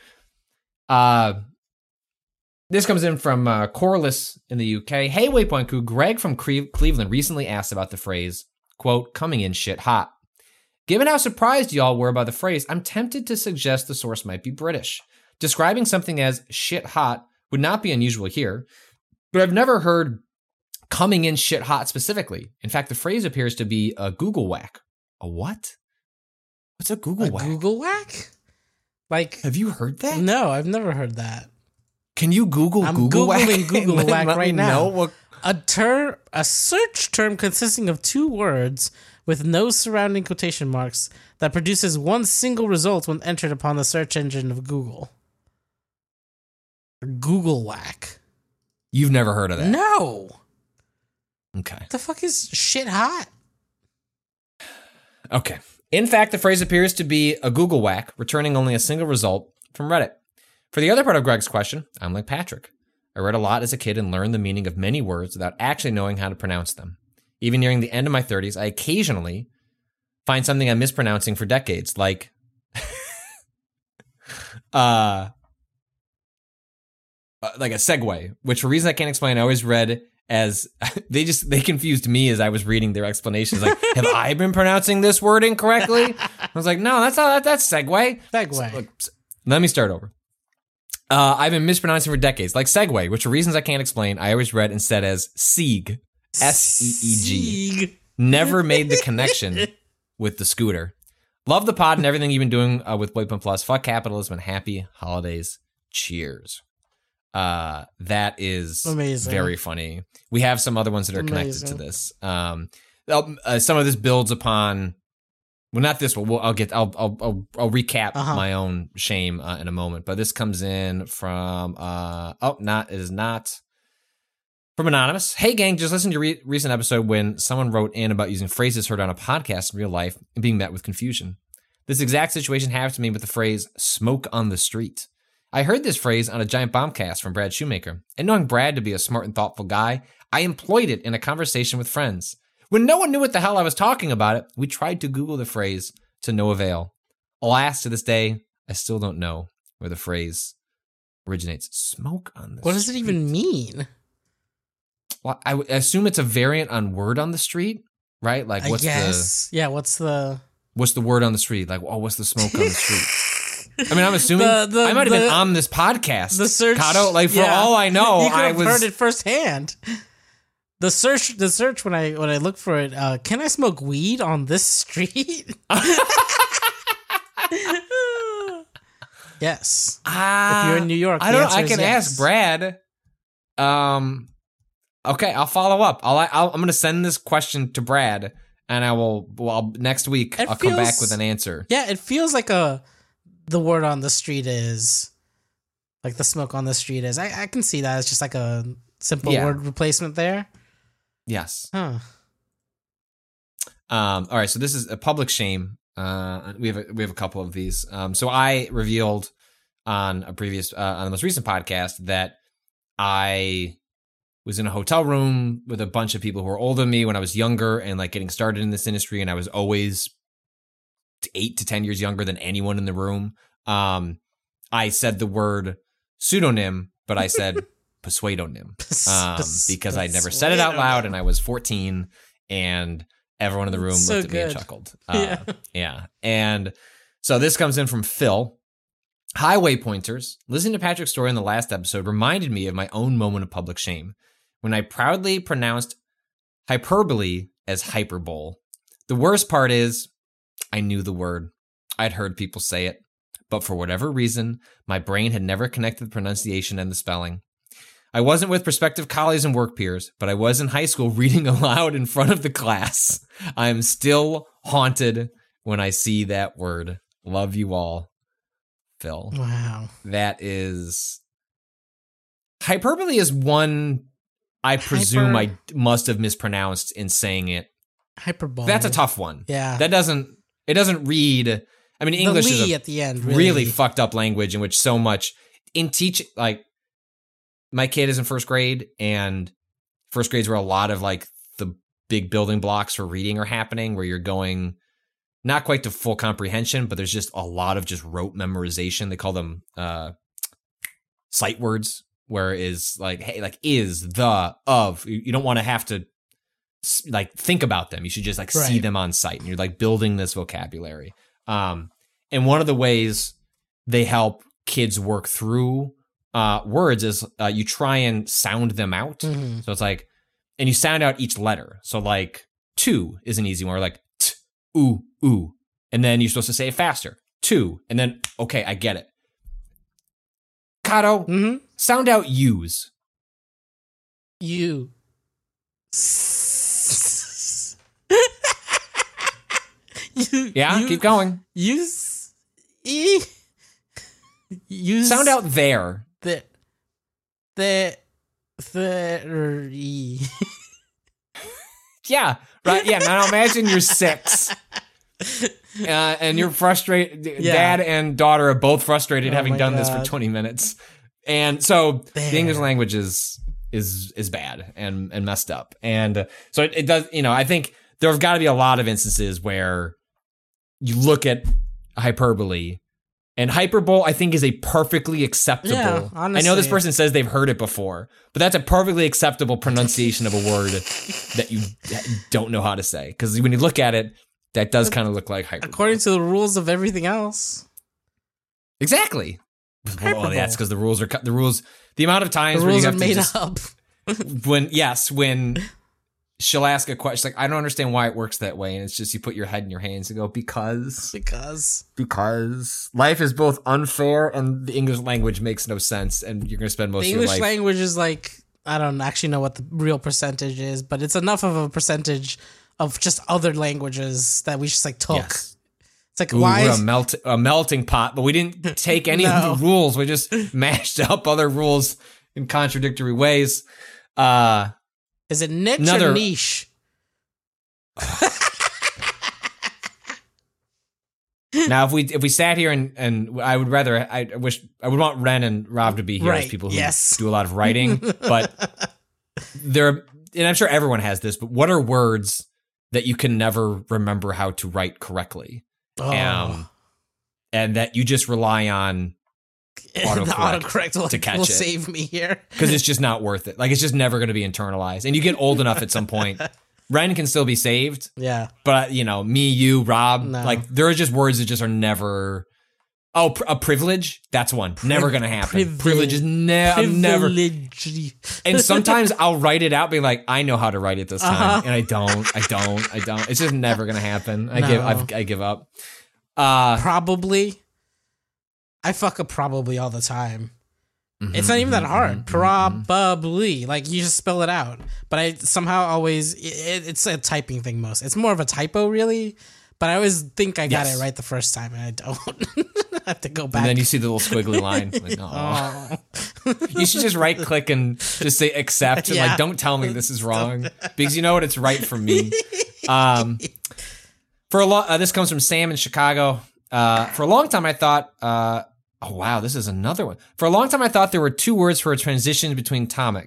This comes in from Corliss in the UK. Hey, Waypoint Crew, Greg from Cleveland recently asked about the phrase, quote, coming in shit hot. Given how surprised y'all were by the phrase, I'm tempted to suggest the source might be British. Describing something as shit hot would not be unusual here, but I've never heard coming in shit hot specifically. In fact, the phrase appears to be a Google whack. A what? What's a Google whack? Google whack? Like, have you heard that? No, I've never heard that. Can you Google I'm Google Googling whack? Google whack right now. What... A search term consisting of two words with no surrounding quotation marks that produces one single result when entered upon the search engine of Google. Google whack. You've never heard of that? No. Okay. What the fuck is shit hot? Okay. In fact, the phrase appears to be a Google whack, returning only a single result from Reddit. For the other part of Greg's question, I'm like Patrick. I read a lot as a kid and learned the meaning of many words without actually knowing how to pronounce them. Even nearing the end of my 30s, I occasionally find something I'm mispronouncing for decades, like like a segue, which for reasons I can't explain, I always read as they confused me as I was reading their explanations. Like, have I been pronouncing this word incorrectly? I was like, no, that's segue. Segue. Let me start over. I've been mispronouncing for decades, like segue, which for reasons I can't explain, I always read instead as Seeg. S-E-E-G. Never made the connection with the scooter. Love the pod and everything you've been doing with Waypoint Plus. Fuck capitalism and happy holidays. Cheers. That is amazing. Very funny. We have some other ones that are connected to this. Some of this builds upon. Well, not this one. I'll recap my own shame in a moment. But this comes in from it is not from Anonymous. Hey gang, just listened to your recent episode when someone wrote in about using phrases heard on a podcast in real life and being met with confusion. This exact situation happened to me with the phrase "smoke on the street." I heard this phrase on a Giant Bombcast from Brad Shoemaker, and knowing Brad to be a smart and thoughtful guy, I employed it in a conversation with friends. When no one knew what the hell I was talking about it, we tried to Google the phrase to no avail. Alas, to this day, I still don't know where the phrase originates. Smoke on the street. What does it even mean? Well, I assume it's a variant on word on the street, right? Like, what's the word on the street? Like, what's the smoke on the street? I mean, I'm assuming I might have been on this podcast. The search, Kato, like for all I know, I heard it firsthand. The search when I look for it, can I smoke weed on this street? Yes. If you're in New York, I don't know. I can ask Brad. Okay, I'll follow up. I'm going to send this question to Brad, and I will. Next week I'll come back with an answer. Yeah, it feels like the word on the street is like the smoke on the street is. I can see that. It's just like a simple Yeah. word replacement there. Yes. Huh. All right, so this is a public shame. We have a couple of these. So I revealed on a previous on the most recent podcast that I was in a hotel room with a bunch of people who were older than me when I was younger and like getting started in this industry, and I was always 8 to 10 years younger than anyone in the room. I said the word pseudonym, but I said persuadonym because I'd never said it out loud, and I was 14, and everyone in the room So looked at me and good. chuckled. Yeah. Yeah. And so this comes in from Phil. Hi, Waypointers. Listening to Patrick's story in the last episode reminded me of my own moment of public shame when I proudly pronounced hyperbole as hyperbole. The worst part is I knew the word. I'd heard people say it, but for whatever reason, my brain had never connected the pronunciation and the spelling. I wasn't with prospective colleagues and work peers, but I was in high school reading aloud in front of the class. I am still haunted when I see that word. Love you all, Phil. Wow. That is... Hyperbole is one I presume I must have mispronounced in saying it. Hyperbole. That's a tough one. Yeah. It doesn't read... I mean, English the is Lee a at the end. really fucked up language in which so much... In teaching, like... My kid is in first grade, and first grades where a lot of like the big building blocks for reading are happening, where you're going not quite to full comprehension, but there's just a lot of just rote memorization. They call them sight words, where is like, hey, like is, the, of. You don't want to have to like think about them. You should just like see them on sight, and you're like building this vocabulary. And one of the ways they help kids work through words is you try and sound them out. Mm-hmm. So it's like, and you sound out each letter. So like two is an easy one, or like t, ooh, ooh. And then you're supposed to say it faster. Two. And then, okay, I get it. Kato, sound out use. You. Yeah, keep going. Use. Use. Sound out there. The. Yeah, right. Yeah, now imagine you're 6. And you're frustrated. Yeah. Dad and daughter are both frustrated having my done this for God. 20 minutes. And so There. the English language is bad and messed up. And so it does, I think there have got to be a lot of instances where you look at hyperbole, and hyperbole, I think, is a perfectly acceptable. Yeah, I know this honestly. person says they've heard it before, but that's a perfectly acceptable pronunciation of a word that you don't know how to say. Because when you look at it, that does kind of look like hyperbole. According to the rules of everything else. Exactly. Well, Hyperbole. that's because the rules. The amount of times The where rules you are have to made just, up. when she'll ask a question, like, I don't understand why it works that way, and it's just you put your head in your hands and go, because life is both unfair and the English language makes no sense, and you're going to spend most The of your English life. language is like, I don't actually know what the real percentage is, but it's enough of a percentage of just other languages that we just like took. Yes. It's like, Ooh, why? we're a melting pot, but we didn't take any No. of the rules. We just mashed up other rules in contradictory ways. Is it niche Another- or niche? Now, if we sat here and I would want Ren and Rob to be here as Right, people who yes. do a lot of writing, but and I'm sure everyone has this, but what are words that you can never remember how to write correctly? Oh. And that you just rely on The autocorrect autocorrect will, to catch will it. save me here. because it's just not worth it. Like, it's just never going to be internalized. And you get old enough at some point. Ren can still be saved, Yeah. but me, you, Rob, No. like there are just words that just are never. Oh, a privilege. That's one. Never going to happen. Privilege is never. Privilege. And sometimes I'll write it out, being like, I know how to write it this time, and I don't. It's just never going to happen. I give up. Probably. I fuck up probably all the time. It's not even that hard. Probably. Like, you just spell it out. But I somehow always... it's a typing thing most. It's more of a typo, really. but I always think I got Yes. it right the first time, and I don't. I have to go back. And then you see the little squiggly line. Like, oh. You should just right click and just say accept and Yeah. like, don't tell me this is wrong because you know what, it's right for me. For a long, this comes from Sam in Chicago. For a long time, I thought, oh wow, this is another one. For a long time, I thought there were two words for a transition between topics.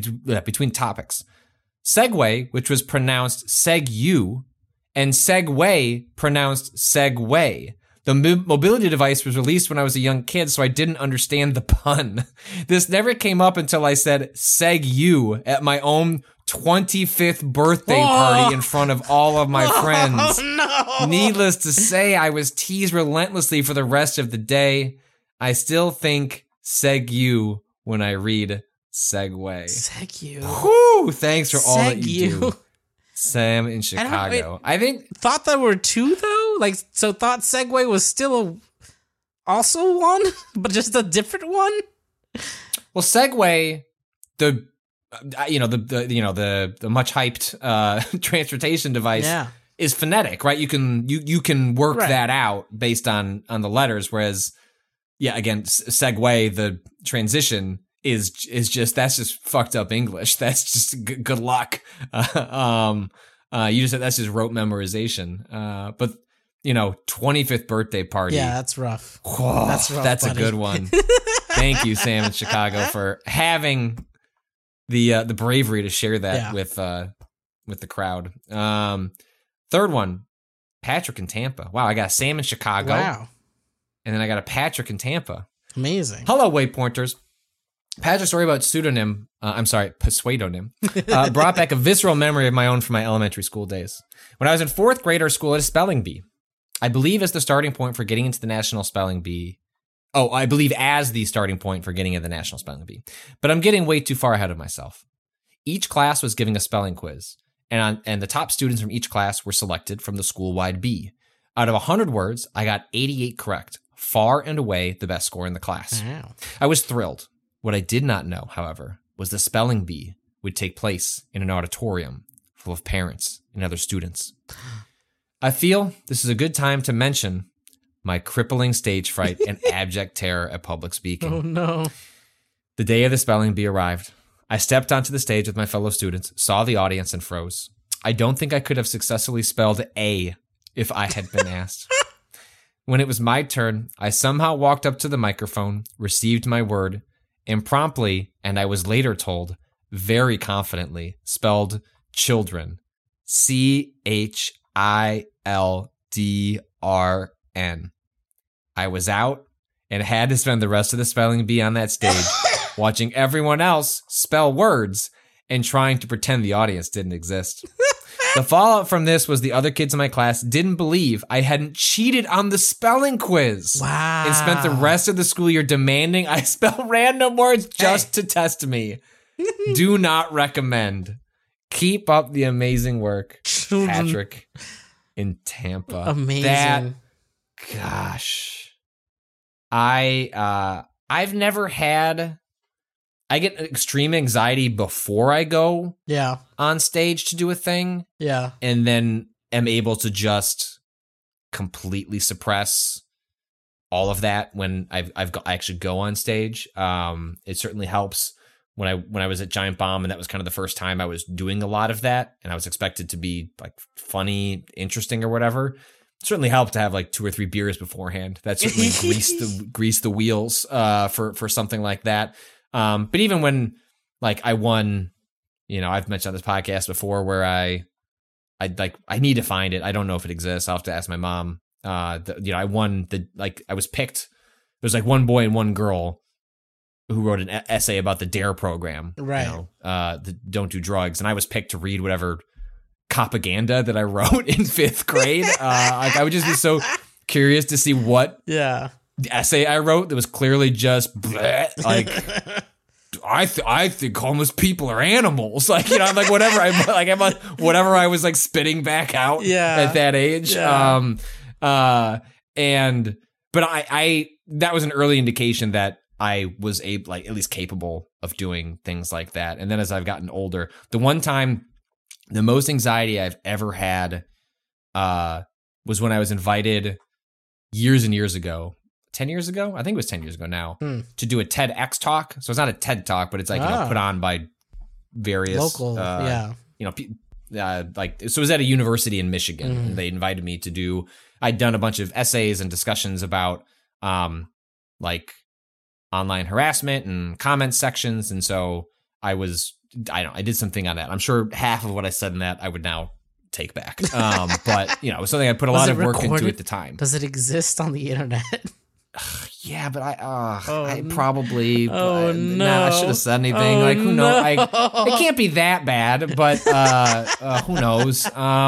Segway, which was pronounced seg-you, and Segway, pronounced Segway. The mobility device was released when I was a young kid, so I didn't understand the pun. This never came up until I said seg-you at my own 25th birthday party in front of all of my friends. Oh no! Needless to say, I was teased relentlessly for the rest of the day. I still think seg-you when I read Segway. Seg-you. Whew, thanks for all that you Seg-you. do. Sam in Chicago. I think Thought there were two though. Like, so thought Segway was still also one, but just a different one. well, Segway, the much hyped transportation device Yeah. is phonetic, right? You can work Right. that out based on the letters, whereas again, Segway, the transition is just that's just fucked up English. That's just good luck. You just said that's just rote memorization. But 25th birthday party. Yeah, that's rough. Whoa, That's rough, that's a buddy. good one. Thank you, Sam in Chicago, for having the bravery to share that with the crowd. Third one, Patrick in Tampa. Wow, I got Sam in Chicago. Wow, And then I got a Patrick in Tampa. amazing. Hello, Waypointers. Patrick's story about pseudonym, pseudonym, brought back a visceral memory of my own from my elementary school days. When I was in fourth grade, our school had a spelling bee. I believe as the starting point for getting into the National Spelling Bee. Oh, I believe as the starting point for getting into the National Spelling Bee. But I'm getting way too far ahead of myself. Each class was giving a spelling quiz, and the top students from each class were selected from the school-wide bee. Out of 100 words, I got 88 correct, far and away the best score in the class. Wow. I was thrilled. What I did not know, however, was the spelling bee would take place in an auditorium full of parents and other students. I feel this is a good time to mention my crippling stage fright and abject terror at public speaking. Oh no. The day of the spelling bee arrived. I stepped onto the stage with my fellow students, saw the audience, and froze. I don't think I could have successfully spelled A if I had been asked. When it was my turn, I somehow walked up to the microphone, received my word, and promptly, and I was later told, very confidently, spelled children. CHILDRN. I was out and had to spend the rest of the spelling bee on that stage, watching everyone else spell words and trying to pretend the audience didn't exist. The fallout from this was the other kids in my class didn't believe I hadn't cheated on the spelling quiz. Wow. And spent the rest of the school year demanding I spell random words just to test me. Do not recommend. Keep up the amazing work, Patrick in Tampa. Amazing. That, gosh. I've never had... I get extreme anxiety before I go Yeah. on stage to do a thing, Yeah. and then am able to just completely suppress all of that when I actually go on stage. It certainly helps when I was at Giant Bomb, and that was kind of the first time I was doing a lot of that, and I was expected to be like funny, interesting, or whatever. It certainly helped to have like 2 or 3 beers beforehand. That certainly greased the wheels for something like that. But even when like I won, I've mentioned on this podcast before where I need to find it. I don't know if it exists. I'll have to ask my mom. I won I was picked. There's like one boy and one girl who wrote an essay about the DARE program, Right. The Don't Do Drugs. And I was picked to read whatever propaganda that I wrote in 5th grade. I would just be so curious to see what Yeah. the essay I wrote that was clearly just bleh, like I think homeless people are animals, whatever whatever I was like spitting back out at that age. Yeah. But I that was an early indication that I was able, at least capable of doing things like that. And then as I've gotten older, the one time, the most anxiety I've ever had was when I was invited years and years ago, 10 years ago? I think it was 10 years ago now, to do a TEDx talk. So it's not a TED talk, but it's like, put on by various local, like, so it was at a university in Michigan, and they invited me to do, I'd done a bunch of essays and discussions about, like online harassment and comment sections. And so I did something on that. I'm sure half of what I said in that I would now take back. But it was something I put a lot of work into at the time. Does it exist on the internet? Yeah, but I probably. Oh, no. I should have said anything. Like, who knows? It can't be that bad, but who knows?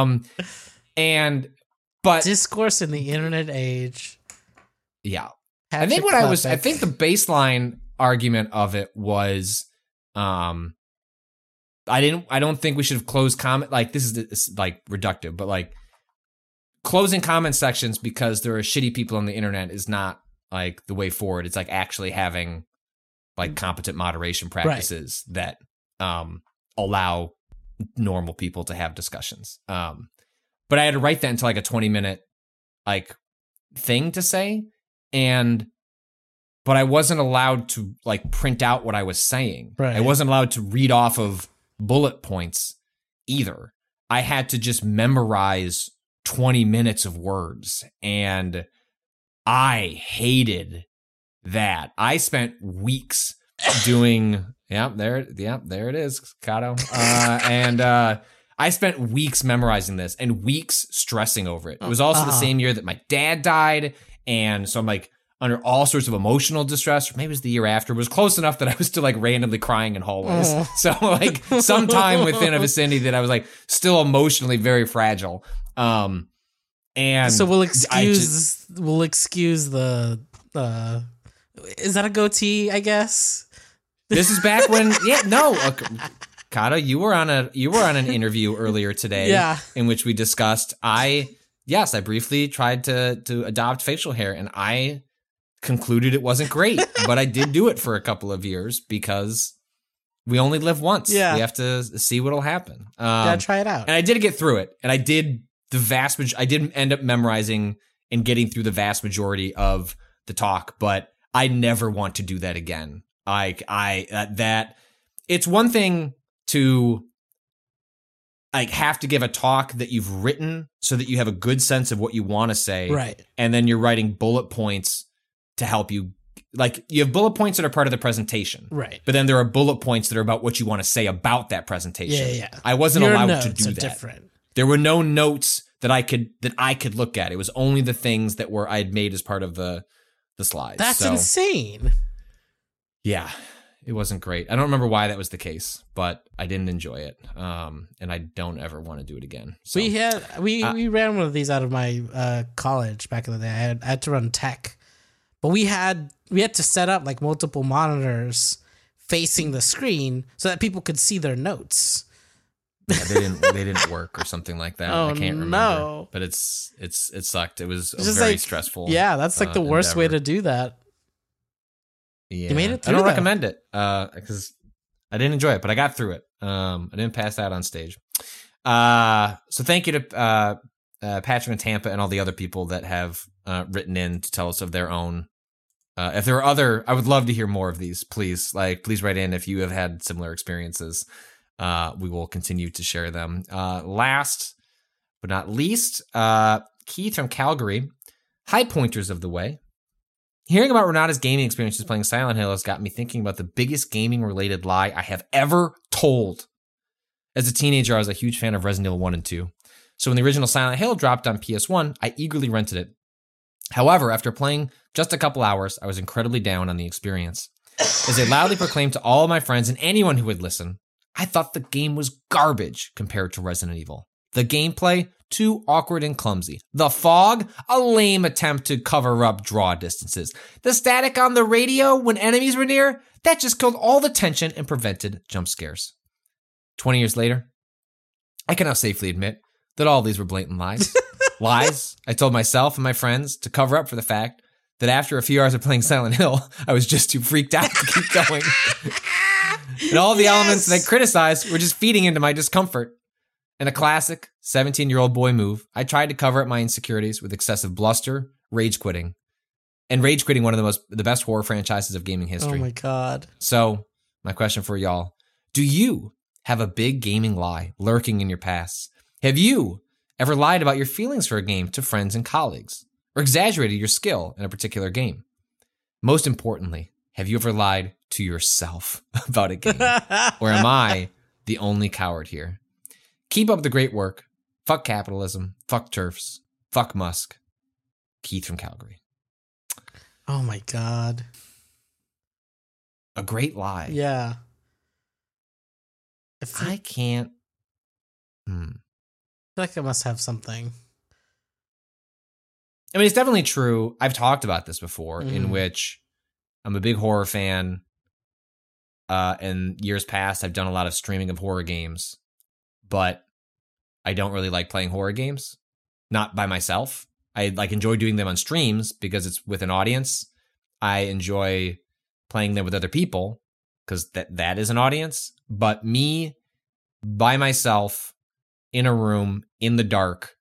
But discourse in the internet age. Yeah, Patrick I think the baseline argument of it was, I don't think we should have closed comment. Like, this is like reductive, but like closing comment sections because there are shitty people on the internet is not like the way forward. It's like actually having like competent moderation practices that allow normal people to have discussions. But I had to write that into like a 20-minute like thing to say, but I wasn't allowed to like print out what I was saying. Right. I wasn't allowed to read off of bullet points either. I had to just memorize 20 minutes of words, and I hated that. I spent weeks doing there it is, Kato. I spent weeks memorizing this and weeks stressing over it. It was also the same year that my dad died, and so I'm like under all sorts of emotional distress. Or maybe it was the year after. It was close enough that I was still like randomly crying in hallways. So like sometime within a vicinity that I was like still emotionally very fragile. And so we'll excuse the is that a goatee, I guess? This is back when Kato, you were on an interview earlier today in which we discussed I briefly tried to adopt facial hair, and I concluded it wasn't great, but I did do it for a couple of years because we only live once. We have to see what'll happen. Try it out. And I did get through it, and I did I didn't end up memorizing and getting through the vast majority of the talk, but I never want to do that again. It's one thing to like have to give a talk that you've written so that you have a good sense of what you want to say. Right. And then you're writing bullet points to help you. Like, you have bullet points that are part of the presentation. Right. But then there are bullet points that are about what you want to say about that presentation. Yeah. I wasn't Your allowed notes to do are that. Different. There were no notes that I could look at. It was only the things that I had made as part of the slides. That's insane. Yeah. It wasn't great. I don't remember why that was the case, but I didn't enjoy it. And I don't ever want to do it again. So, we ran one of these out of my college back in the day. I had to run tech, but we had to set up like multiple monitors facing the screen so that people could see their notes. Yeah, they didn't work or something like that. I can't remember. No. But it sucked. It was just very like, stressful. Yeah, that's like the worst way to do that. Yeah. You made it through. I don't recommend it because I didn't enjoy it, but I got through it. I didn't pass out on stage. So thank you to Patrick and Tampa and all the other people that have written in to tell us of their own. If there are I would love to hear more of these. Please write in if you have had similar experiences. We will continue to share them. Last but not least, Keith from Calgary. High pointers of the way. Hearing about Renata's gaming experiences playing Silent Hill has got me thinking about the biggest gaming-related lie I have ever told. As a teenager, I was a huge fan of Resident Evil 1 and 2. So when the original Silent Hill dropped on PS1, I eagerly rented it. However, after playing just a couple hours, I was incredibly down on the experience. As I loudly proclaimed to all of my friends and anyone who would listen, I thought the game was garbage compared to Resident Evil. The gameplay, too awkward and clumsy. The fog, a lame attempt to cover up draw distances. The static on the radio when enemies were near, that just killed all the tension and prevented jump scares. 20 years later, I can now safely admit that all these were blatant lies. Lies I told myself and my friends to cover up for the fact that after a few hours of playing Silent Hill, I was just too freaked out to keep going. And all the elements that I criticized were just feeding into my discomfort. In a classic 17-year-old boy move, I tried to cover up my insecurities with excessive bluster, rage quitting. And rage quitting one of the best horror franchises of gaming history. Oh my god. So, my question for y'all, do you have a big gaming lie lurking in your past? Have you ever lied about your feelings for a game to friends and colleagues? Or exaggerated your skill in a particular game? Most importantly, have you ever lied to yourself about a game? Or am I the only coward here? Keep up the great work. Fuck capitalism. Fuck TERFs. Fuck Musk. Keith from Calgary. Oh my god. A great lie. Yeah. I can't. I feel like I must have something. I mean, it's definitely true. I've talked about this before, in which I'm a big horror fan. And years past, I've done a lot of streaming of horror games, but I don't really like playing horror games. Not by myself. I enjoy doing them on streams because it's with an audience. I enjoy playing them with other people because that is an audience. But me, by myself, in a room, in the dark,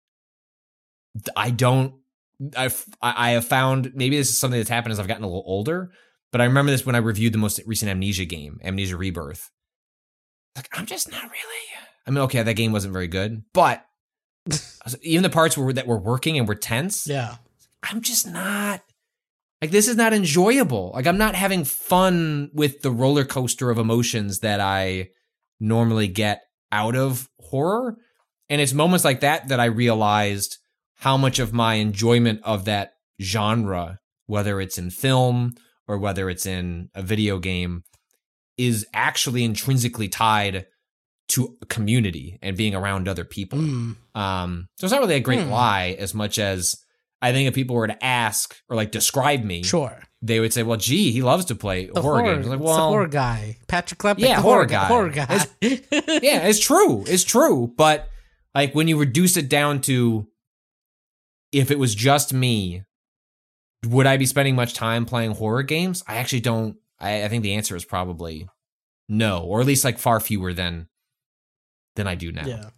I have found, maybe this is something that's happened as I've gotten a little older, but I remember this when I reviewed the most recent Amnesia game, Amnesia Rebirth. Like, I'm just not really, I mean, okay, that game wasn't very good, but even the parts that were working and were tense, Yeah. I'm just not, this is not enjoyable. I'm not having fun with the roller coaster of emotions that I normally get out of horror. And it's moments like that I realized how much of my enjoyment of that genre, whether it's in film or whether it's in a video game, is actually intrinsically tied to a community and being around other people. So it's not really a great lie as much as I think if people were to ask or describe me, Sure. they would say, well, gee, he loves to play horror games. It's the horror guy. Patrick Klepek. Yeah, the horror guy. Horror guy. Yeah, it's true. It's true. But when you reduce it down to, if it was just me, would I be spending much time playing horror games? I actually don't. I think the answer is probably no, or at least far fewer than I do now. Yeah.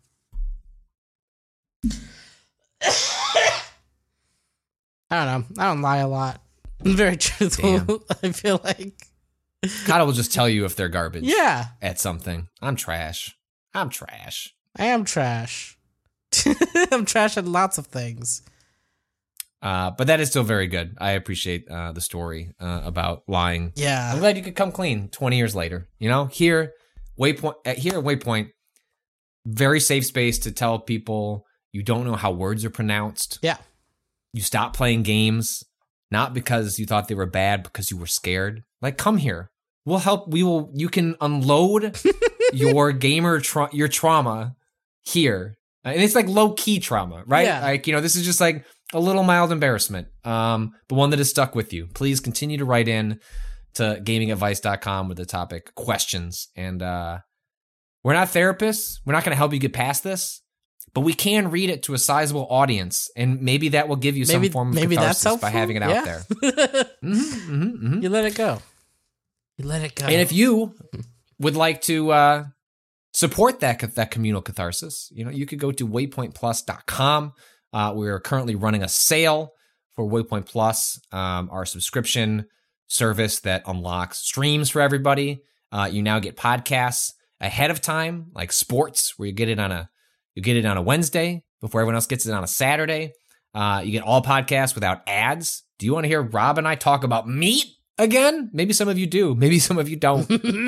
I don't know. I don't lie a lot. I'm very truthful. Damn. I feel like. Kyle will just tell you if they're garbage. Yeah. At something. I'm trash. I am trash. I'm trash at lots of things. But that is still very good. I appreciate the story about lying. Yeah. I'm glad you could come clean 20 years later. Here at Waypoint, very safe space to tell people you don't know how words are pronounced. Yeah. You stopped playing games, not because you thought they were bad, because you were scared. Come here. We'll help. You can unload your your trauma here. And it's low key trauma, right? Yeah. This is just a little mild embarrassment, but one that has stuck with you. Please continue to write in to gamingadvice.com with the topic questions. And we're not therapists. We're not going to help you get past this, but we can read it to a sizable audience. And maybe that will give you some form of catharsis by having it out there. You let it go. And if you would like to support that communal catharsis, you could go to waypointplus.com. We're currently running a sale for Waypoint Plus, our subscription service that unlocks streams for everybody. You now get podcasts ahead of time, like sports, where you get it on a Wednesday before everyone else gets it on a Saturday. You get all podcasts without ads. Do you want to hear Rob and I talk about meat again? Maybe some of you do. Maybe some of you don't.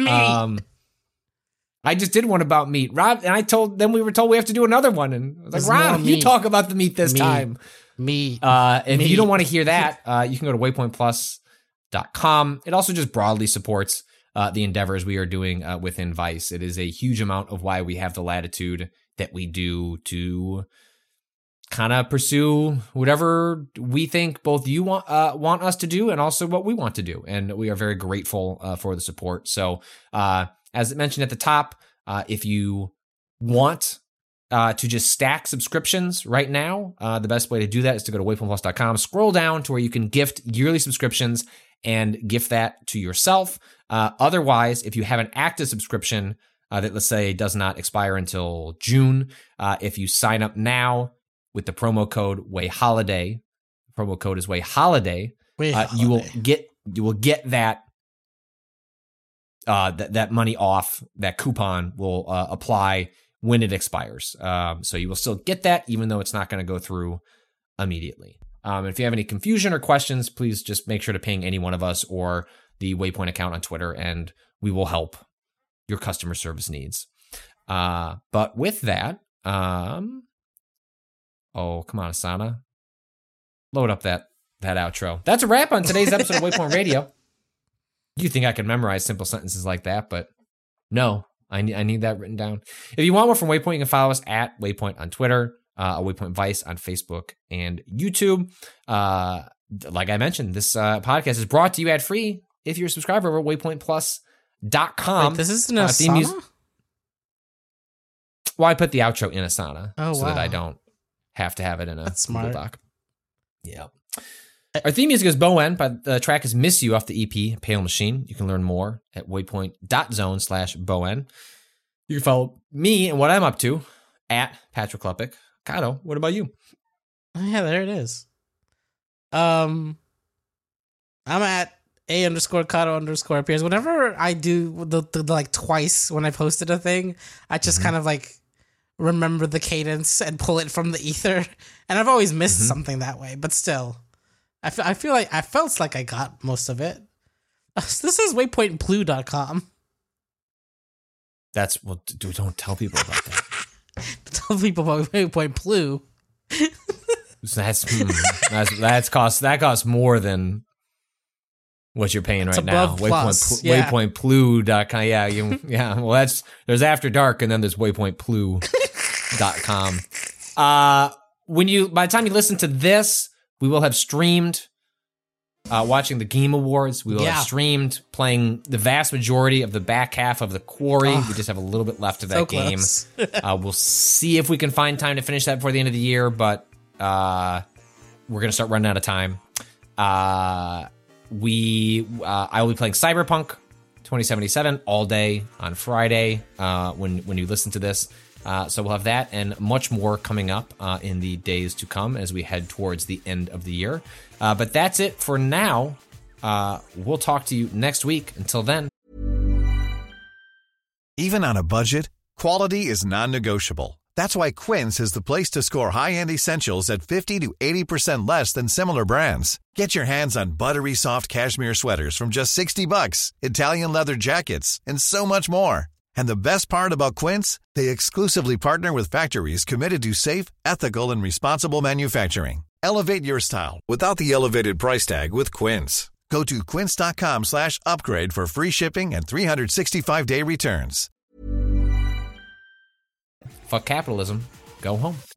I just did one about meat. Rob and we were told we have to do another one. And I was like, Rob, you talk about the meat this time. Meat. If you don't want to hear that, you can go to waypointplus.com. It also just broadly supports the endeavors we are doing within Vice. It is a huge amount of why we have the latitude that we do to kind of pursue whatever we think both you want us to do and also what we want to do. And we are very grateful for the support. So, as mentioned at the top, if you want to just stack subscriptions right now, the best way to do that is to go to waypointplus.com, scroll down to where you can gift yearly subscriptions and gift that to yourself. Otherwise, if you have an active subscription, that, let's say, does not expire until June. If you sign up now with the promo code WayHoliday, promo code is WayHoliday, you will get that that money off. That coupon will apply when it expires. So you will still get that, even though it's not going to go through immediately. If you have any confusion or questions, please just make sure to ping any one of us or the Waypoint account on Twitter, and we will help your customer service needs. But with that, oh, come on, Asana. Load up that outro. That's a wrap on today's episode of Waypoint Radio. You think I can memorize simple sentences like that, but no, I need that written down. If you want more from Waypoint, you can follow us at Waypoint on Twitter, Waypoint Vice on Facebook and YouTube. Like I mentioned, this podcast is brought to you ad-free if you're a subscriber over at waypointplus.com. Wait, this is an Asana? Well, I put the outro in Asana so that I don't have to have it in a That's Google smart. Doc. Yeah. Our theme music is Bowen, but the track is Miss You off the EP Pale Machine. You can learn more at waypoint.zone/Bowen. You can follow me and what I'm up to at Patrick Klepek. Kato, what about you? Oh, yeah, there it is. I'm at _Kato_appears. Whenever I do the like twice when I posted a thing, I just kind of like remember the cadence and pull it from the ether. And I've always missed something that way, but still. I feel like I felt like I got most of it. This is waypointblue.com. That's, well, don't tell people about that. Tell people about Waypoint Blue. So that costs more than what you're paying right now. Waypointblue.com. Yeah. Well, there's After Dark, and then there's waypointblue.com. By the time you listen to this, we will have streamed watching the Game Awards. We will have streamed playing the vast majority of the back half of The Quarry. We just have a little bit left of that game. We'll see if we can find time to finish that before the end of the year, but we're going to start running out of time. I will be playing Cyberpunk 2077 all day on Friday when you listen to this. So we'll have that and much more coming up in the days to come as we head towards the end of the year. But that's it for now. We'll talk to you next week. Until then. Even on a budget, quality is non-negotiable. That's why Quince is the place to score high-end essentials at 50 to 80% less than similar brands. Get your hands on buttery soft cashmere sweaters from just $60, Italian leather jackets, and so much more. And the best part about Quince, they exclusively partner with factories committed to safe, ethical, and responsible manufacturing. Elevate your style without the elevated price tag with Quince. Go to quince.com/upgrade for free shipping and 365-day returns. Fuck capitalism. Go home.